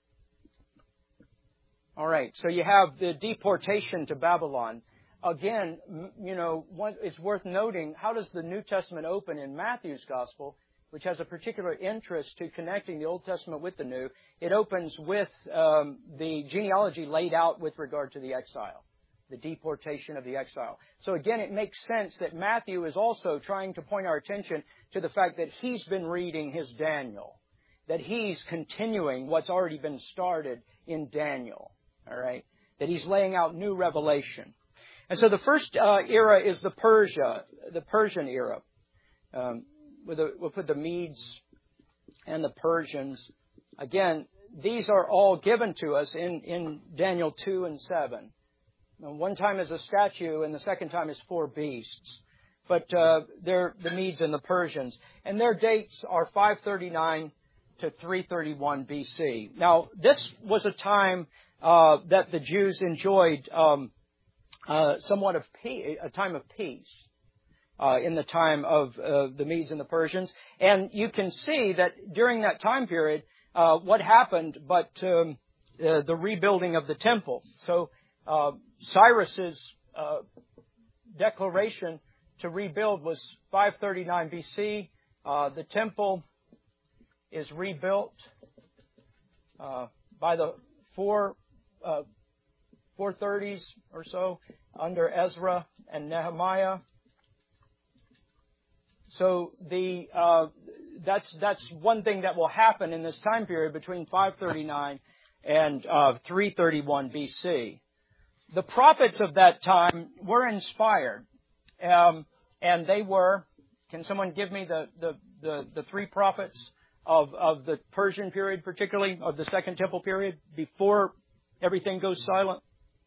All right, so you have the deportation to Babylon. Again, you know, one, it's worth noting, how does the New Testament open in Matthew's Gospel, which has a particular interest to connecting the Old Testament with the New? It opens with um, the genealogy laid out with regard to the exile, the deportation of the exile. So again, it makes sense that Matthew is also trying to point our attention to the fact that he's been reading his Daniel, that he's continuing what's already been started in Daniel, all right, that he's laying out new revelation. And so the first uh, era is the Persia, the Persian era. Um, with the, we'll put the Medes and the Persians. Again, these are all given to us in, in Daniel two and seven. Now, one time is a statue, and the second time is four beasts. But uh, they're the Medes and the Persians. And their dates are five thirty-nine to three thirty-one B C. Now, this was a time uh, that the Jews enjoyed um, uh, somewhat of pe- a time of peace uh, in the time of uh, the Medes and the Persians. And you can see that during that time period, uh, what happened but um, uh, the rebuilding of the temple. So uh, Cyrus's uh, declaration to rebuild was five thirty-nine B C. Uh, the temple is rebuilt uh, by the four uh, four thirties or so, under Ezra and Nehemiah. So the uh, that's that's one thing that will happen in this time period between five thirty-nine and uh, three thirty-one B C. The prophets of that time were inspired, um, and they were. Can someone give me the the, the, the three prophets of, of the Persian period, particularly of the Second Temple period, before everything goes silent?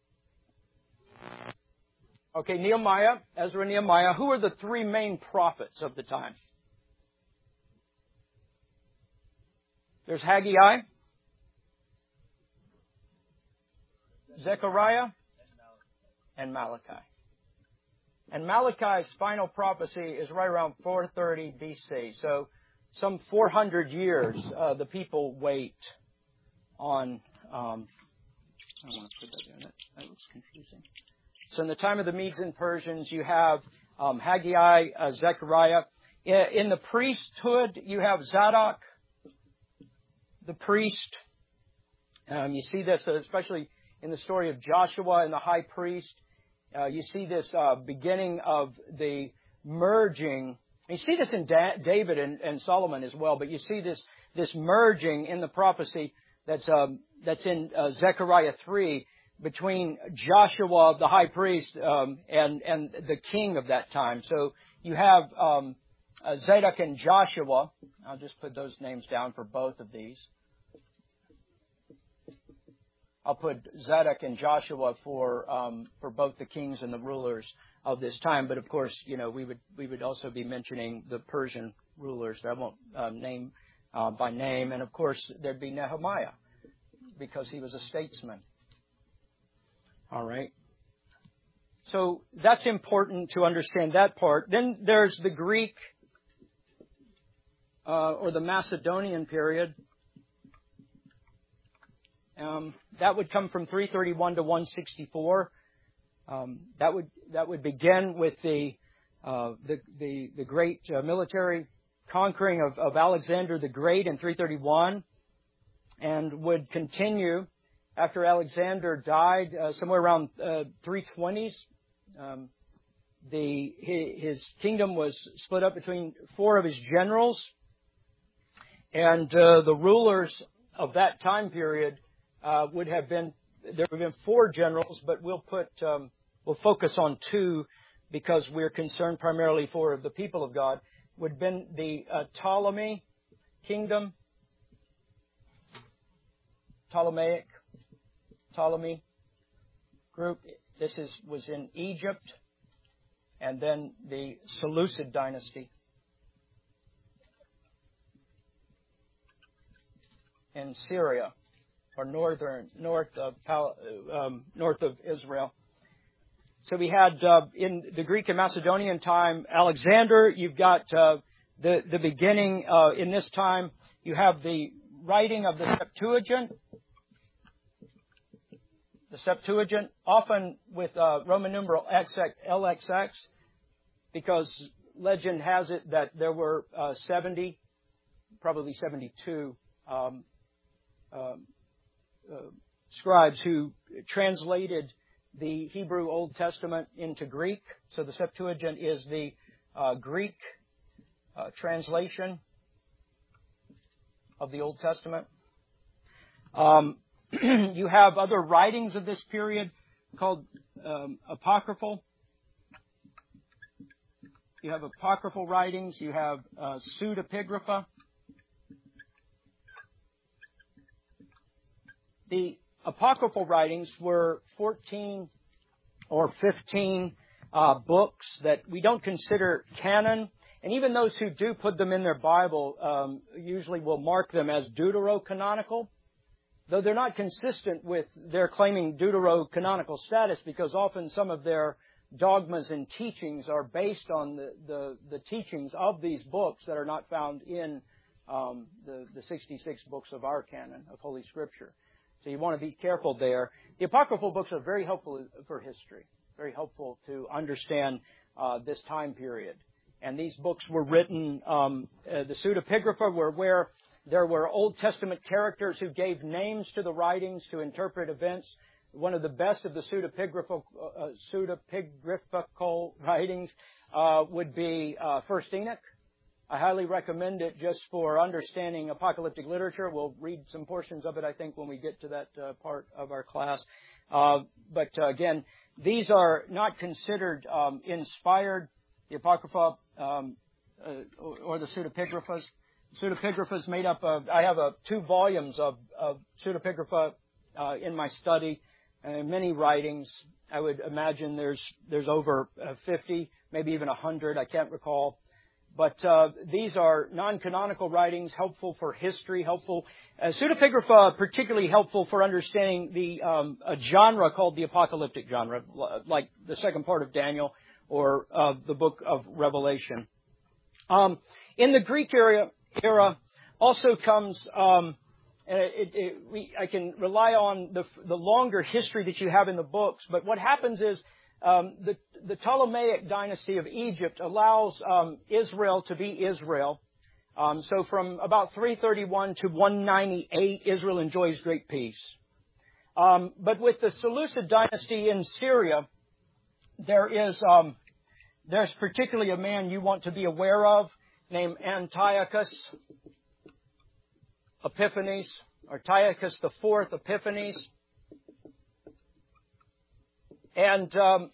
Okay, Nehemiah, Ezra and Nehemiah. Who are the three main prophets of the time? There's Haggai, Zechariah, and Malachi. And Malachi's final prophecy is right around four thirty B C. So some four hundred years uh, the people wait on... Um, I don't want to put that in. That, that looks confusing. So in the time of the Medes and Persians, you have um, Haggai, uh, Zechariah. In, in the priesthood, you have Zadok, the priest. Um, you see this especially in the story of Joshua and the high priest. Uh, you see this uh, beginning of the merging. You see this in da- David and, and Solomon as well, but you see this this merging in the prophecy that's um, that's in uh, Zechariah three between Joshua, the high priest, um, and and the king of that time. So you have um, uh, Zadok and Joshua. I'll just put those names down for both of these. I'll put Zadok and Joshua for um, for both the kings and the rulers of this time. But of course, you know, we would we would also be mentioning the Persian rulers that I won't uh, name uh, by name. And of course, there'd be Nehemiah because he was a statesman. All right. So that's important to understand that part. Then there's the Greek uh, or the Macedonian period. Um, that would come from three thirty-one to one sixty-four. Um, that would that would begin with the uh, the, the the great uh, military conquering of, of Alexander the Great in three thirty-one, and would continue after Alexander died uh, somewhere around uh, three twenties. Um, the his, his kingdom was split up between four of his generals, and uh, the rulers of that time period. Uh, would have been, there would have been four generals, but we'll put, um, we'll focus on two because we're concerned primarily for the people of God. Would have been the uh, Ptolemy kingdom, Ptolemaic, Ptolemy group. This is was in Egypt, and then the Seleucid dynasty in Syria. Or northern, north of um, north of Israel. So we had uh, in the Greek and Macedonian time, Alexander. You've got uh, the the beginning uh, in this time. You have the writing of the Septuagint. The Septuagint, often with uh, Roman numeral L X X, because legend has it that there were uh, seventy, probably seventy-two. Um, um, Uh, scribes who translated the Hebrew Old Testament into Greek. So the Septuagint is the uh, Greek uh, translation of the Old Testament. Um, you have other writings of this period called um, apocryphal. You have apocryphal writings. You have uh, pseudepigrapha. The apocryphal writings were fourteen or fifteen uh, books that we don't consider canon. And even those who do put them in their Bible um, usually will mark them as deuterocanonical, though they're not consistent with their claiming deuterocanonical status, because often some of their dogmas and teachings are based on the, the, the teachings of these books that are not found in um, the, the sixty-six books of our canon of Holy Scripture. So you want to be careful there. The apocryphal books are very helpful for history, very helpful to understand uh, this time period. And these books were written, um, uh, the pseudepigrapha were where there were Old Testament characters who gave names to the writings to interpret events. one of the best of the pseudepigraphical, uh, pseudepigraphical writings uh, would be uh, First Enoch. I highly recommend it just for understanding apocalyptic literature. We'll read some portions of it, I think, when we get to that uh, part of our class. Uh, but uh, again, these are not considered um, inspired, the Apocrypha um, uh, or, or the pseudepigraphas. Pseudepigraphas made up of, I have uh, two volumes of, of pseudepigrapha uh, in my study, and many writings. I would imagine there's there's over uh, fifty, maybe even one hundred, I can't recall. But uh, these are non-canonical writings, helpful for history, helpful. Uh, pseudepigrapha, particularly helpful for understanding the um, a genre called the apocalyptic genre, like the second part of Daniel or uh, the book of Revelation. Um, in the Greek era, era also comes. Um, it, it, we, I can rely on the, the longer history that you have in the books, but what happens is Um, the, the Ptolemaic dynasty of Egypt allows um, Israel to be Israel. Um, so from about three thirty-one to one ninety-eight, Israel enjoys great peace. Um, but with the Seleucid dynasty in Syria, there is um, there's particularly a man you want to be aware of named Antiochus Epiphanes, or Antiochus the Fourth Epiphanes. And um,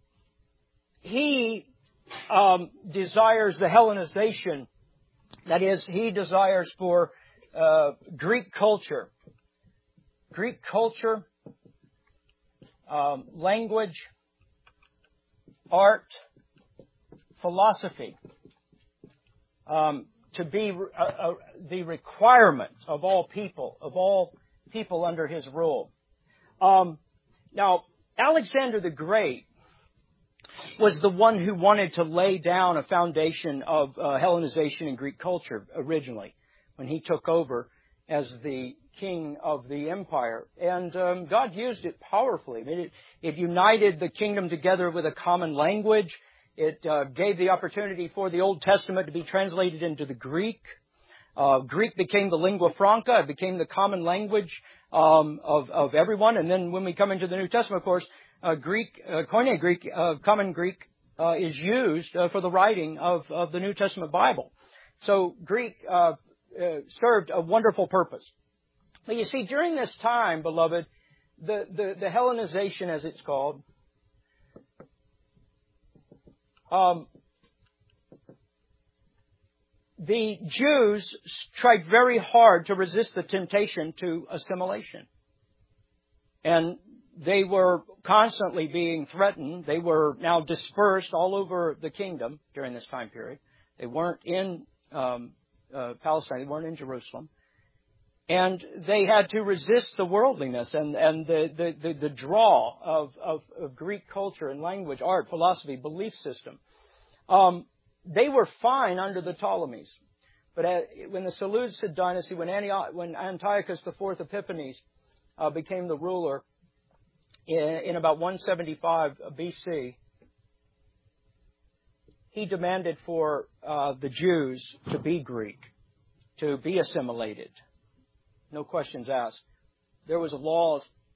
he um, desires the Hellenization. That is, he desires for uh, Greek culture. Greek culture, um, language, art, philosophy, um, to be uh, uh, the requirement of all people, of all people under his rule. Um, now, Alexander the Great was the one who wanted to lay down a foundation of uh, Hellenization in Greek culture originally when he took over as the king of the empire. And um, God used it powerfully. I mean, it, it united the kingdom together with a common language. It uh, gave the opportunity for the Old Testament to be translated into the Greek. Uh, Greek became the lingua franca. It became the common language um, of, of everyone. And then when we come into the New Testament, of course, uh, Greek, uh, Koine Greek, uh, common Greek, uh, is used uh, for the writing of, of the New Testament Bible. So Greek uh, uh, served a wonderful purpose. But you see, during this time, beloved, the, the, the Hellenization, as it's called, um, the Jews tried very hard to resist the temptation to assimilation. And they were constantly being threatened. They were now dispersed all over the kingdom during this time period. They weren't in um, uh, Palestine. They weren't in Jerusalem. And they had to resist the worldliness and, and the, the, the, the draw of, of, of Greek culture and language, art, philosophy, belief system. Um, They were fine under the Ptolemies. But when the Seleucid dynasty, when, Antioch, when Antiochus the Fourth Epiphanes uh, became the ruler in, in about one seventy-five B C, he demanded for uh, the Jews to be Greek, to be assimilated. No questions asked. There was a law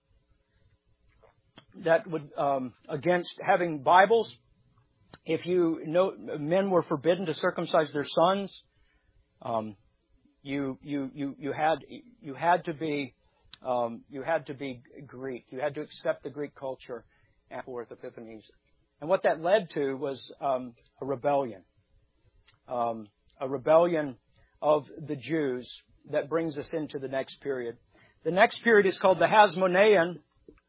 that would um, against having Bibles. If you know, men were forbidden to circumcise their sons. Um, you you you you had you had to be um, you had to be Greek. You had to accept the Greek culture and Fourth Epiphanes. And what that led to was um, a rebellion, um, a rebellion of the Jews that brings us into the next period. The next period is called the Hasmonean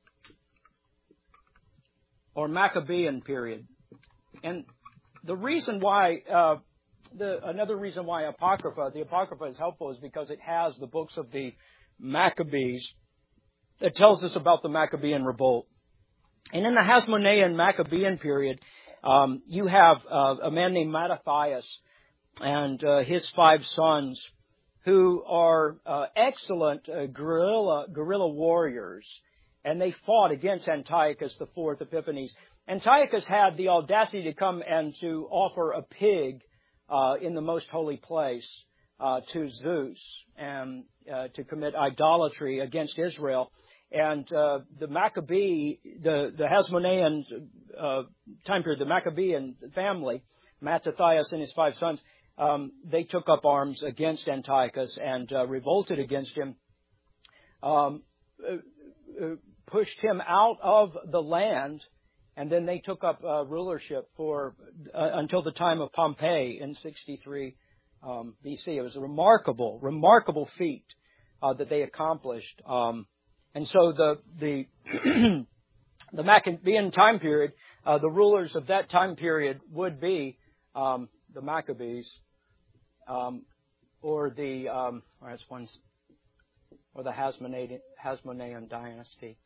or Maccabean period. And the reason why, uh, the, another reason why Apocrypha, the Apocrypha is helpful is because it has the books of the Maccabees that tells us about the Maccabean revolt. And in the Hasmonean Maccabean period, um, you have uh, a man named Mattathias and uh, his five sons who are uh, excellent uh, guerrilla, guerrilla warriors. And they fought against Antiochus the Fourth Epiphanes. Antiochus had the audacity to come and to offer a pig uh, in the most holy place uh, to Zeus and uh, to commit idolatry against Israel. And uh, the Maccabee, the, the Hasmonean uh, time period, the Maccabean family, Mattathias and his five sons, um, they took up arms against Antiochus and uh, revolted against him, um, uh, uh, pushed him out of the land, and then they took up uh, rulership for uh, until the time of Pompey in sixty-three um, B C. It was a remarkable, remarkable feat uh, that they accomplished. Um, and so the the the Maccabean time period, uh, the rulers of that time period would be um, the Maccabees, um, or the um, or that's one, or the Hasmonean, Hasmonean dynasty.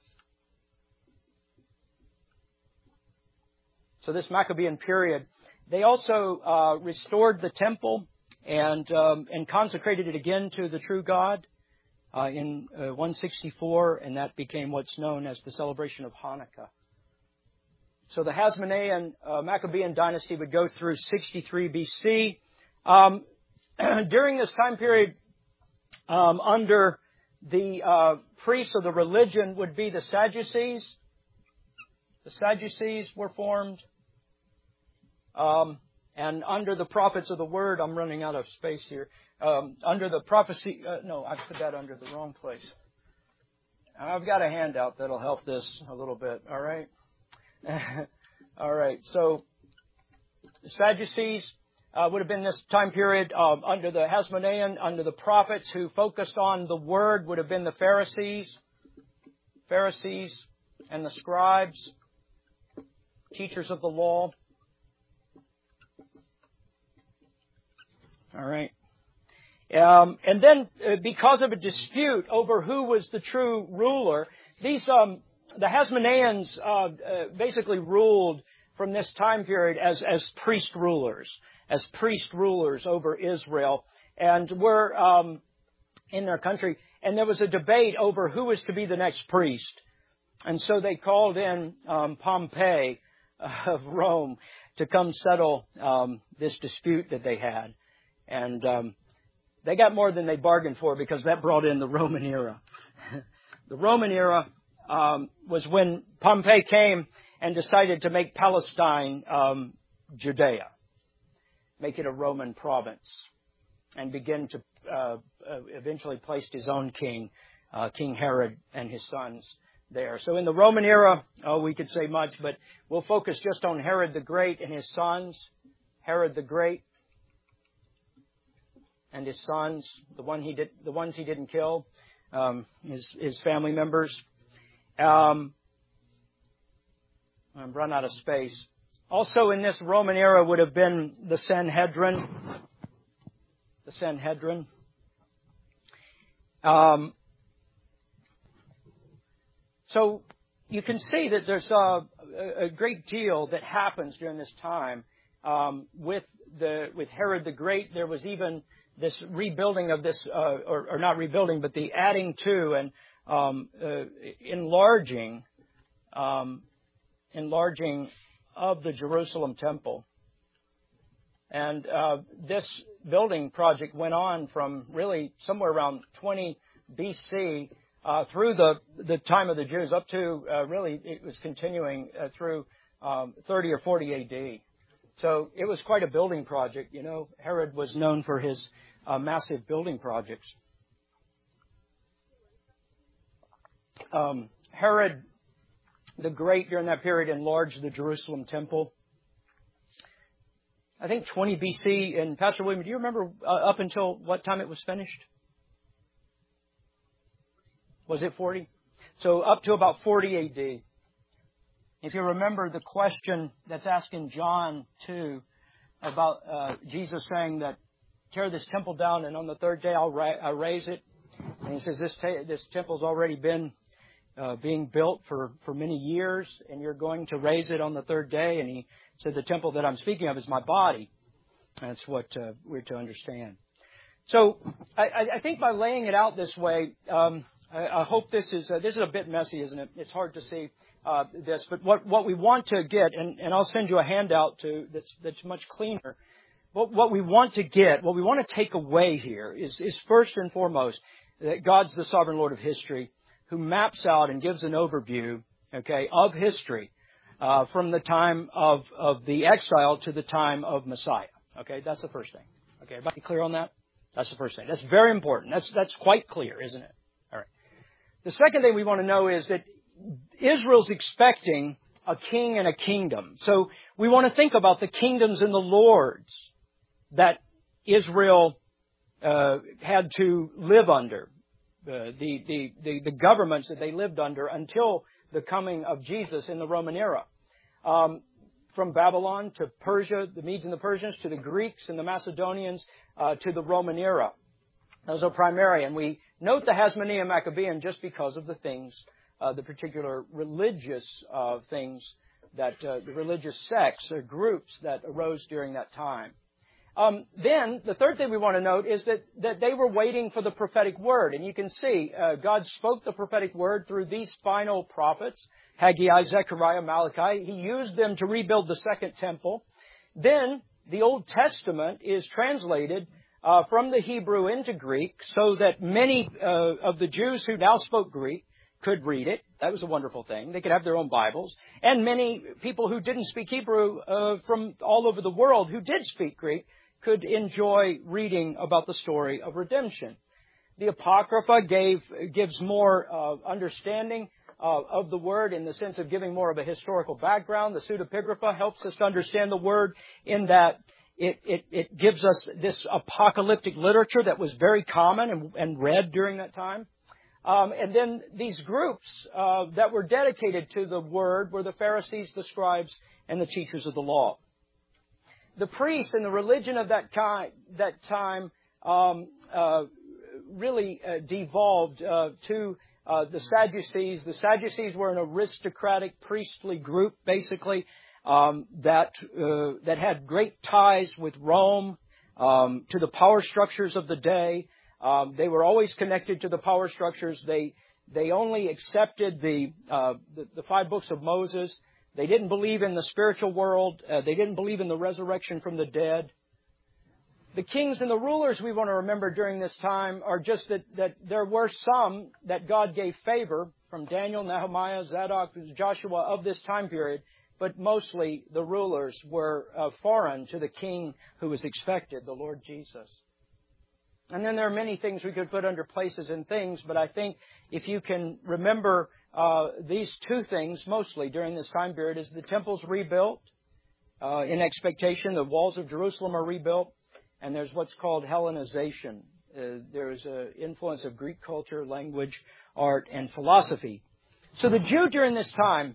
So this Maccabean period, they also uh, restored the temple and um, and consecrated it again to the true God uh, in uh, one sixty-four, and that became what's known as the celebration of Hanukkah. So the Hasmonean uh, Maccabean dynasty would go through sixty-three B C. Um, during this time period, um, under the uh, priests of the religion would be the Sadducees. The Sadducees were formed. Um, and under the prophets of the word, I'm running out of space here. Um, under the prophecy, uh, no, I put that under the wrong place. I've got a handout that'll help this a little bit. All right. All right. So the Sadducees uh, would have been this time period um, under the Hasmonean, under the prophets who focused on the word would have been the Pharisees, Pharisees and the scribes, teachers of the law. All right. Um, and then uh, because of a dispute over who was the true ruler, these um, the Hasmoneans uh, uh, basically ruled from this time period as, as priest rulers, as priest rulers over Israel, and were um, in their country. And there was a debate over who was to be the next priest. And so they called in um, Pompey of Rome to come settle um, this dispute that they had. And um, they got more than they bargained for because that brought in the Roman era. The Roman era um, was when Pompey came and decided to make Palestine um, Judea, make it a Roman province, and begin to uh, eventually placed his own king, uh, King Herod, and his sons there. So in the Roman era, oh, we could say much, but we'll focus just on Herod the Great and his sons. Herod the Great and his sons, the one he did, the ones he didn't kill, um, his his family members. Um, I've run out of space. Also in this Roman era would have been the Sanhedrin. The Sanhedrin. Um, so you can see that there's a, a great deal that happens during this time. Um, with the with Herod the Great, there was even this rebuilding of this, uh, or, or not rebuilding, but the adding to and um, uh, enlarging, um, enlarging of the Jerusalem temple. And uh, this building project went on from really somewhere around twenty B C uh, through the the time of the Jews up to uh, really it was continuing uh, through um, thirty or forty A D. So it was quite a building project. You know, Herod was known for his uh, massive building projects. Um, Herod the Great during that period enlarged the Jerusalem temple. I think twenty B C, and Pastor William, do you remember uh, up until what time it was finished? Was it forty? So up to about forty A D. If you remember the question that's asked in John two about uh, Jesus saying that, tear this temple down and on the third day I'll, ra- I'll raise it. And he says this, ta- this temple's already been uh, being built for, for many years and you're going to raise it on the third day. And he said the temple that I'm speaking of is my body. That's what uh, we're to understand. So I, I think by laying it out this way, um, I, I hope this is uh, this is a bit messy, isn't it? It's hard to see uh, this, but what, what we want to get, and, and I'll send you a handout to that's that's much cleaner. What, what we want to get, what we want to take away here is is first and foremost that God's the sovereign Lord of history, who maps out and gives an overview, okay, of history uh, from the time of, of the exile to the time of Messiah. Okay, that's the first thing. Okay, everybody clear on that? That's the first thing. That's very important. That's that's quite clear, isn't it? All right. The second thing we want to know is that Israel's expecting a king and a kingdom. So we want to think about the kingdoms and the lords that Israel uh, had to live under, uh, the, the, the, the governments that they lived under until the coming of Jesus in the Roman era. Um, from Babylon to Persia, the Medes and the Persians, to the Greeks and the Macedonians, uh, to the Roman era. Those are primary. And we note the Hasmonean Maccabean just because of the things, uh, the particular religious uh, things, that uh, the religious sects or groups that arose during that time. Um, then, the third thing we want to note is that, that they were waiting for the prophetic word. And you can see, uh, God spoke the prophetic word through these final prophets, Haggai, Zechariah, Malachi. He used them to rebuild the second temple. Then, the Old Testament is translated uh, from the Hebrew into Greek so that many uh, of the Jews who now spoke Greek could read it. That was a wonderful thing. They could have their own Bibles. And many people who didn't speak Hebrew uh, from all over the world who did speak Greek could enjoy reading about the story of redemption. The Apocrypha gave gives more uh, understanding uh, of the Word in the sense of giving more of a historical background. The Pseudepigrapha helps us to understand the Word in that it, it, it gives us this apocalyptic literature that was very common and, and read during that time. Um, and then these groups uh, that were dedicated to the Word were the Pharisees, the scribes, and the teachers of the law. The priests and the religion of that kind, that time um, uh, really uh, devolved uh, to uh, the Sadducees. The Sadducees were an aristocratic priestly group, basically, um, that uh, that had great ties with Rome, um, to the power structures of the day. Um, they were always connected to the power structures. They they only accepted the uh, the, the five books of Moses. They didn't believe in the spiritual world. Uh, they didn't believe in the resurrection from the dead. The kings and the rulers we want to remember during this time are just that, that there were some that God gave favor, from Daniel, Nehemiah, Zadok, Joshua, of this time period. But mostly the rulers were uh, foreign to the king who was expected, the Lord Jesus. And then there are many things we could put under places and things, but I think if you can remember uh, these two things mostly during this time period, is the temple's rebuilt uh, in expectation, the walls of Jerusalem are rebuilt, and there's what's called Hellenization. Uh, there's an influence of Greek culture, language, art, and philosophy. So the Jew during this time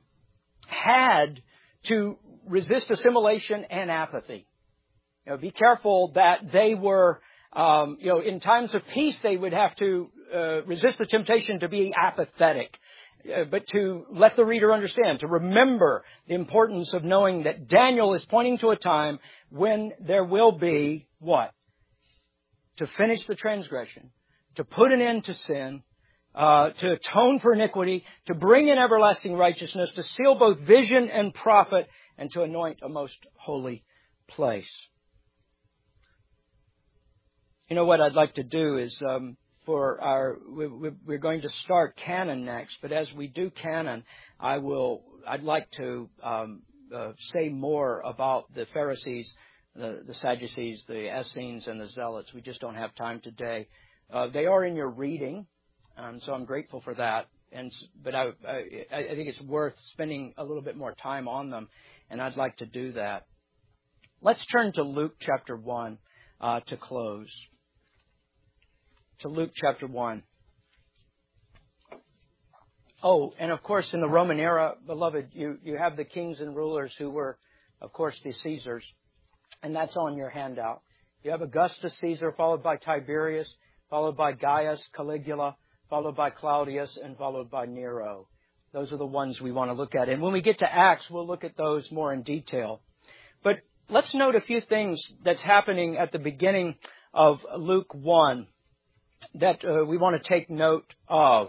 had to resist assimilation and apathy. You know, be careful that they were Um, you know, in times of peace, they would have to uh, resist the temptation to be apathetic, uh, but to let the reader understand, to remember the importance of knowing that Daniel is pointing to a time when there will be what? To finish the transgression, to put an end to sin, uh, to atone for iniquity, to bring in everlasting righteousness, to seal both vision and prophet, and to anoint a most holy place. You know what I'd like to do is um, for our we, we, we're going to start canon next, but as we do canon, I will I'd like to um, uh, say more about the Pharisees, the, the Sadducees, the Essenes, and the Zealots. We just don't have time today. Uh, they are in your reading, um, so I'm grateful for that. And but I, I I think it's worth spending a little bit more time on them, and I'd like to do that. Let's turn to Luke chapter one uh, to close. To Luke chapter one. Oh, and of course, in the Roman era, beloved, you, you have the kings and rulers who were, of course, the Caesars. And that's on your handout. You have Augustus Caesar, followed by Tiberius, followed by Gaius, Caligula, followed by Claudius, and followed by Nero. Those are the ones we want to look at. And when we get to Acts, we'll look at those more in detail. But let's note a few things that's happening at the beginning of Luke one. That uh, we want to take note of.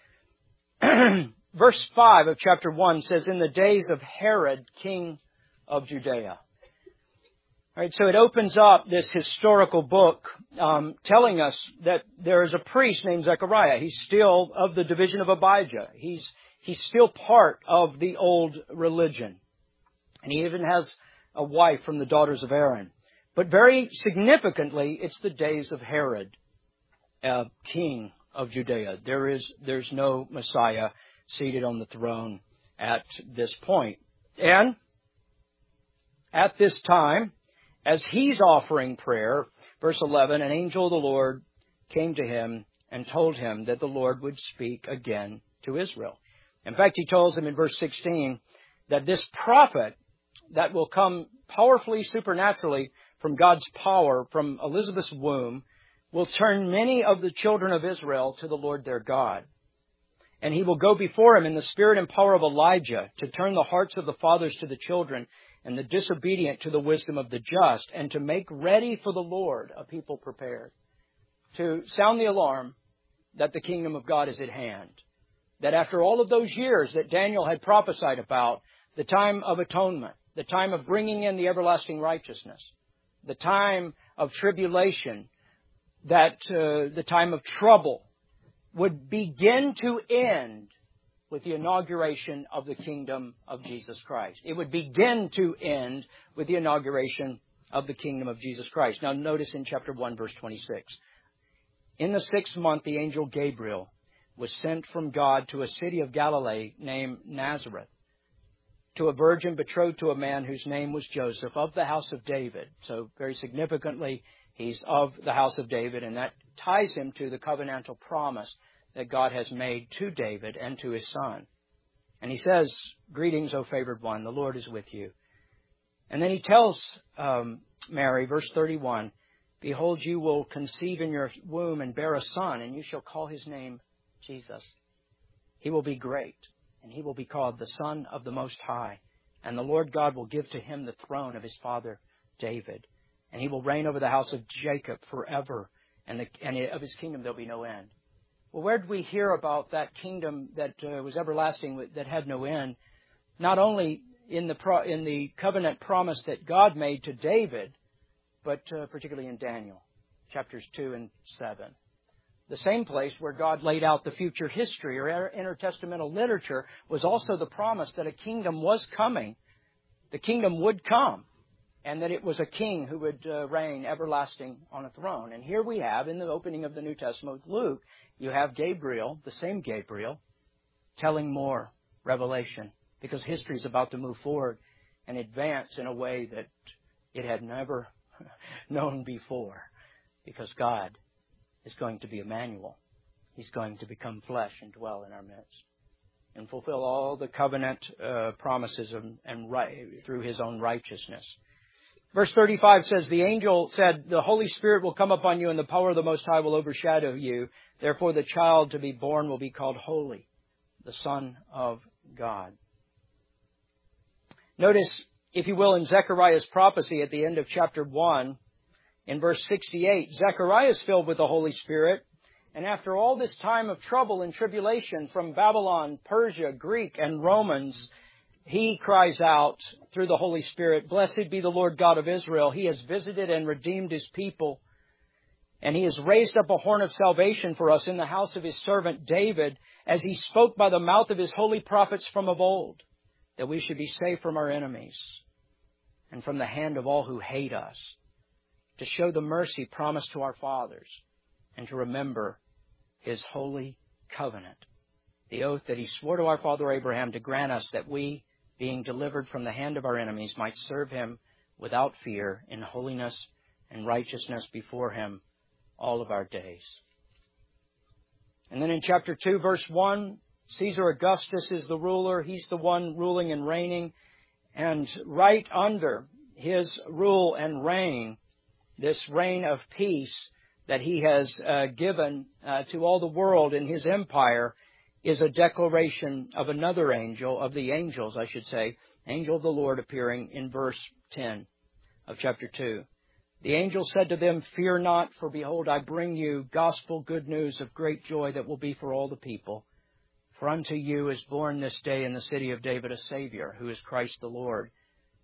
Verse five of chapter one says, in the days of Herod, king of Judea. All right, so it opens up this historical book um, telling us that there is a priest named Zechariah. He's still of the division of Abijah. He's he's still part of the old religion. And he even has a wife from the daughters of Aaron. But very significantly, it's the days of Herod, uh, king of Judea. There is there's no Messiah seated on the throne at this point. And at this time, as he's offering prayer, verse eleven, an angel of the Lord came to him and told him that the Lord would speak again to Israel. In fact, he tells him in verse sixteen that this prophet that will come powerfully, supernaturally from God's power, from Elizabeth's womb, will turn many of the children of Israel to the Lord their God. And he will go before him in the spirit and power of Elijah to turn the hearts of the fathers to the children and the disobedient to the wisdom of the just, and to make ready for the Lord a people prepared. To sound the alarm that the kingdom of God is at hand. That after all of those years that Daniel had prophesied about, the time of atonement, the time of bringing in the everlasting righteousness, the time of tribulation, that uh, the time of trouble would begin to end with the inauguration of the kingdom of Jesus Christ. It would begin to end with the inauguration of the kingdom of Jesus Christ. Now notice in chapter one, verse twenty-six. In the sixth month, the angel Gabriel was sent from God to a city of Galilee named Nazareth, to a virgin betrothed to a man whose name was Joseph, of the house of David. So very significantly, he's of the house of David, and that ties him to the covenantal promise that God has made to David and to his son. And he says, "Greetings, O favored one, the Lord is with you." And then he tells um, Mary, verse thirty-one, "Behold, you will conceive in your womb and bear a son, and you shall call his name Jesus. He will be great, and he will be called the Son of the Most High. And the Lord God will give to him the throne of his father David. And he will reign over the house of Jacob forever, and, the, and of his kingdom there'll be no end." Well, where did we hear about that kingdom that uh, was everlasting, that had no end? Not only in the pro- in the covenant promise that God made to David, but uh, particularly in Daniel, chapters two and seven. The same place where God laid out the future history or intertestamental literature was also the promise that a kingdom was coming. The kingdom would come, and that it was a king who would uh, reign everlasting on a throne. And here we have, in the opening of the New Testament with Luke, you have Gabriel, the same Gabriel, telling more revelation, because history is about to move forward and advance in a way that it had never known before, because God is going to be Emmanuel. He's going to become flesh and dwell in our midst and fulfill all the covenant uh, promises and, and right, through his own righteousness. Verse thirty-five says, "The angel said, the Holy Spirit will come upon you, and the power of the Most High will overshadow you. Therefore the child to be born will be called Holy, the Son of God." Notice, if you will, in Zechariah's prophecy at the end of chapter one, in verse sixty-eight, Zechariah is filled with the Holy Spirit. And after all this time of trouble and tribulation from Babylon, Persia, Greek, and Romans, he cries out through the Holy Spirit, "Blessed be the Lord God of Israel. He has visited and redeemed his people. And he has raised up a horn of salvation for us in the house of his servant David, as he spoke by the mouth of his holy prophets from of old, that we should be safe from our enemies and from the hand of all who hate us, to show the mercy promised to our fathers, and to remember his holy covenant, the oath that he swore to our father Abraham, to grant us that we, being delivered from the hand of our enemies, might serve him without fear in holiness and righteousness before him all of our days." And then in chapter two, verse one, Caesar Augustus is the ruler. He's the one ruling and reigning. And right under his rule and reign, this reign of peace that he has uh, given uh, to all the world in his empire, is a declaration of another angel, of the angels, I should say, angel of the Lord, appearing in verse ten of chapter two. "The angel said to them, Fear not, for behold, I bring you gospel good news of great joy that will be for all the people. For unto you is born this day in the city of David a Savior, who is Christ the Lord.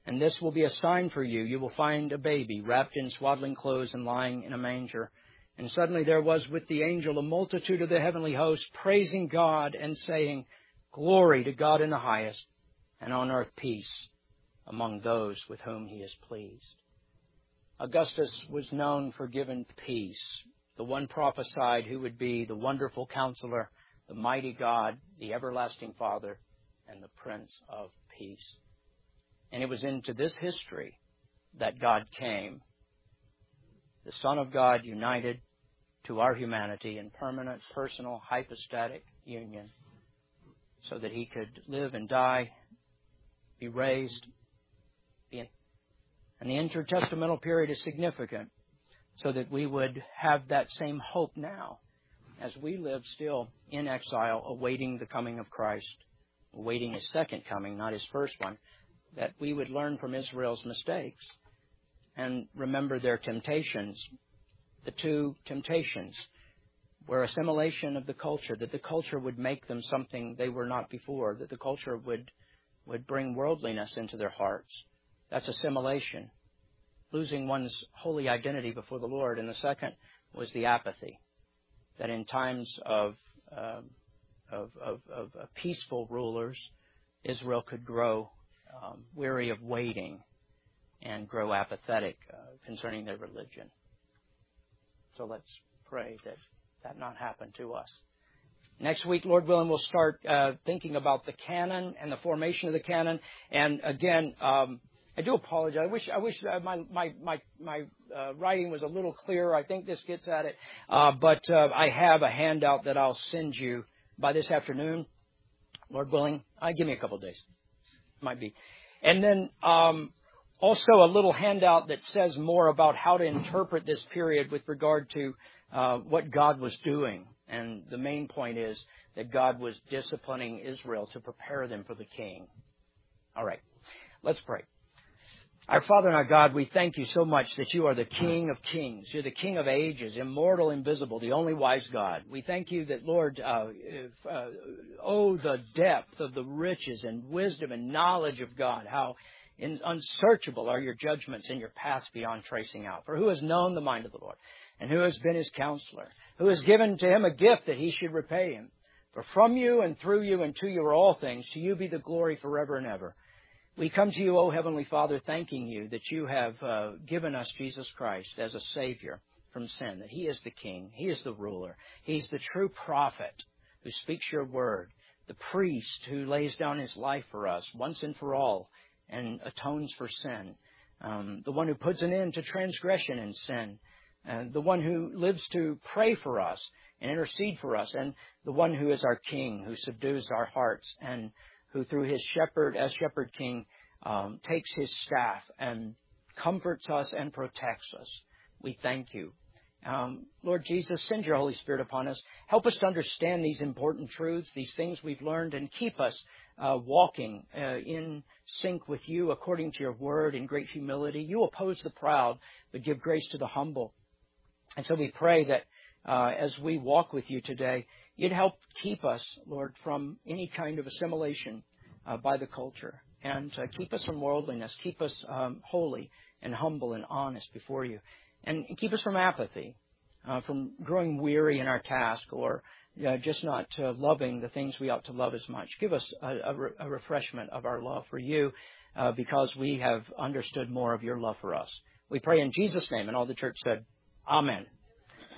And this will be a sign for you. You will find a baby wrapped in swaddling clothes and lying in a manger. And suddenly there was with the angel a multitude of the heavenly host, praising God and saying, Glory to God in the highest, and on earth peace among those with whom he is pleased. Augustus was known for giving peace. The one prophesied who would be the wonderful counselor, the mighty God, the everlasting Father, and the Prince of Peace. And it was into this history that God came, the Son of God united to our humanity in permanent, personal, hypostatic union, so that he could live and die, be raised. Be in. And the intertestamental period is significant, so that we would have that same hope now as we live still in exile, awaiting the coming of Christ, awaiting his second coming, not his first one, that we would learn from Israel's mistakes and remember their temptations. The two temptations were assimilation of the culture, that the culture would make them something they were not before, that the culture would, would bring worldliness into their hearts. That's assimilation, losing one's holy identity before the Lord. And the second was the apathy, that in times of, uh, of, of, of, of peaceful rulers, Israel could grow um, weary of waiting and grow apathetic uh, concerning their religion. So let's pray that that not happen to us. Next week, Lord willing, we'll start uh, thinking about the canon and the formation of the canon. And again, um, I do apologize. I wish I wish uh, my my my my uh, writing was a little clearer. I think this gets at it. Uh, but uh, I have a handout that I'll send you by this afternoon, Lord willing. Uh, give me a couple of days. Might be. And then um, also a little handout that says more about how to interpret this period with regard to uh, what God was doing. And the main point is that God was disciplining Israel to prepare them for the king. All right. Let's pray. Our Father and our God, we thank you so much that you are the King of kings. You're the King of ages, immortal, invisible, the only wise God. We thank you that, Lord, uh, if, uh, oh, the depth of the riches and wisdom and knowledge of God, how in, unsearchable are your judgments and your paths beyond tracing out. For who has known the mind of the Lord, and who has been his counselor, who has given to him a gift that he should repay him? For from you and through you and to you are all things. To you be the glory forever and ever. We come to you, O Heavenly Father, thanking you that you have uh, given us Jesus Christ as a Savior from sin, that he is the King, he is the ruler, he's the true prophet who speaks your word, the priest who lays down his life for us once and for all and atones for sin, um, the one who puts an end to transgression and sin, uh, the one who lives to pray for us and intercede for us, and the one who is our King, who subdues our hearts and who through his shepherd, as shepherd king, um, takes his staff and comforts us and protects us. We thank you. Um, Lord Jesus, send your Holy Spirit upon us. Help us to understand these important truths, these things we've learned, and keep us uh, walking uh, in sync with you according to your word in great humility. You oppose the proud, but give grace to the humble. And so we pray that uh, as we walk with you today, you'd help keep us, Lord, from any kind of assimilation uh, by the culture, and uh, keep us from worldliness, keep us um, holy and humble and honest before you, and keep us from apathy, uh, from growing weary in our task, or uh, just not uh, loving the things we ought to love as much. Give us a, a, re- a refreshment of our love for you uh, because we have understood more of your love for us. We pray in Jesus' name, and all the church said, Amen.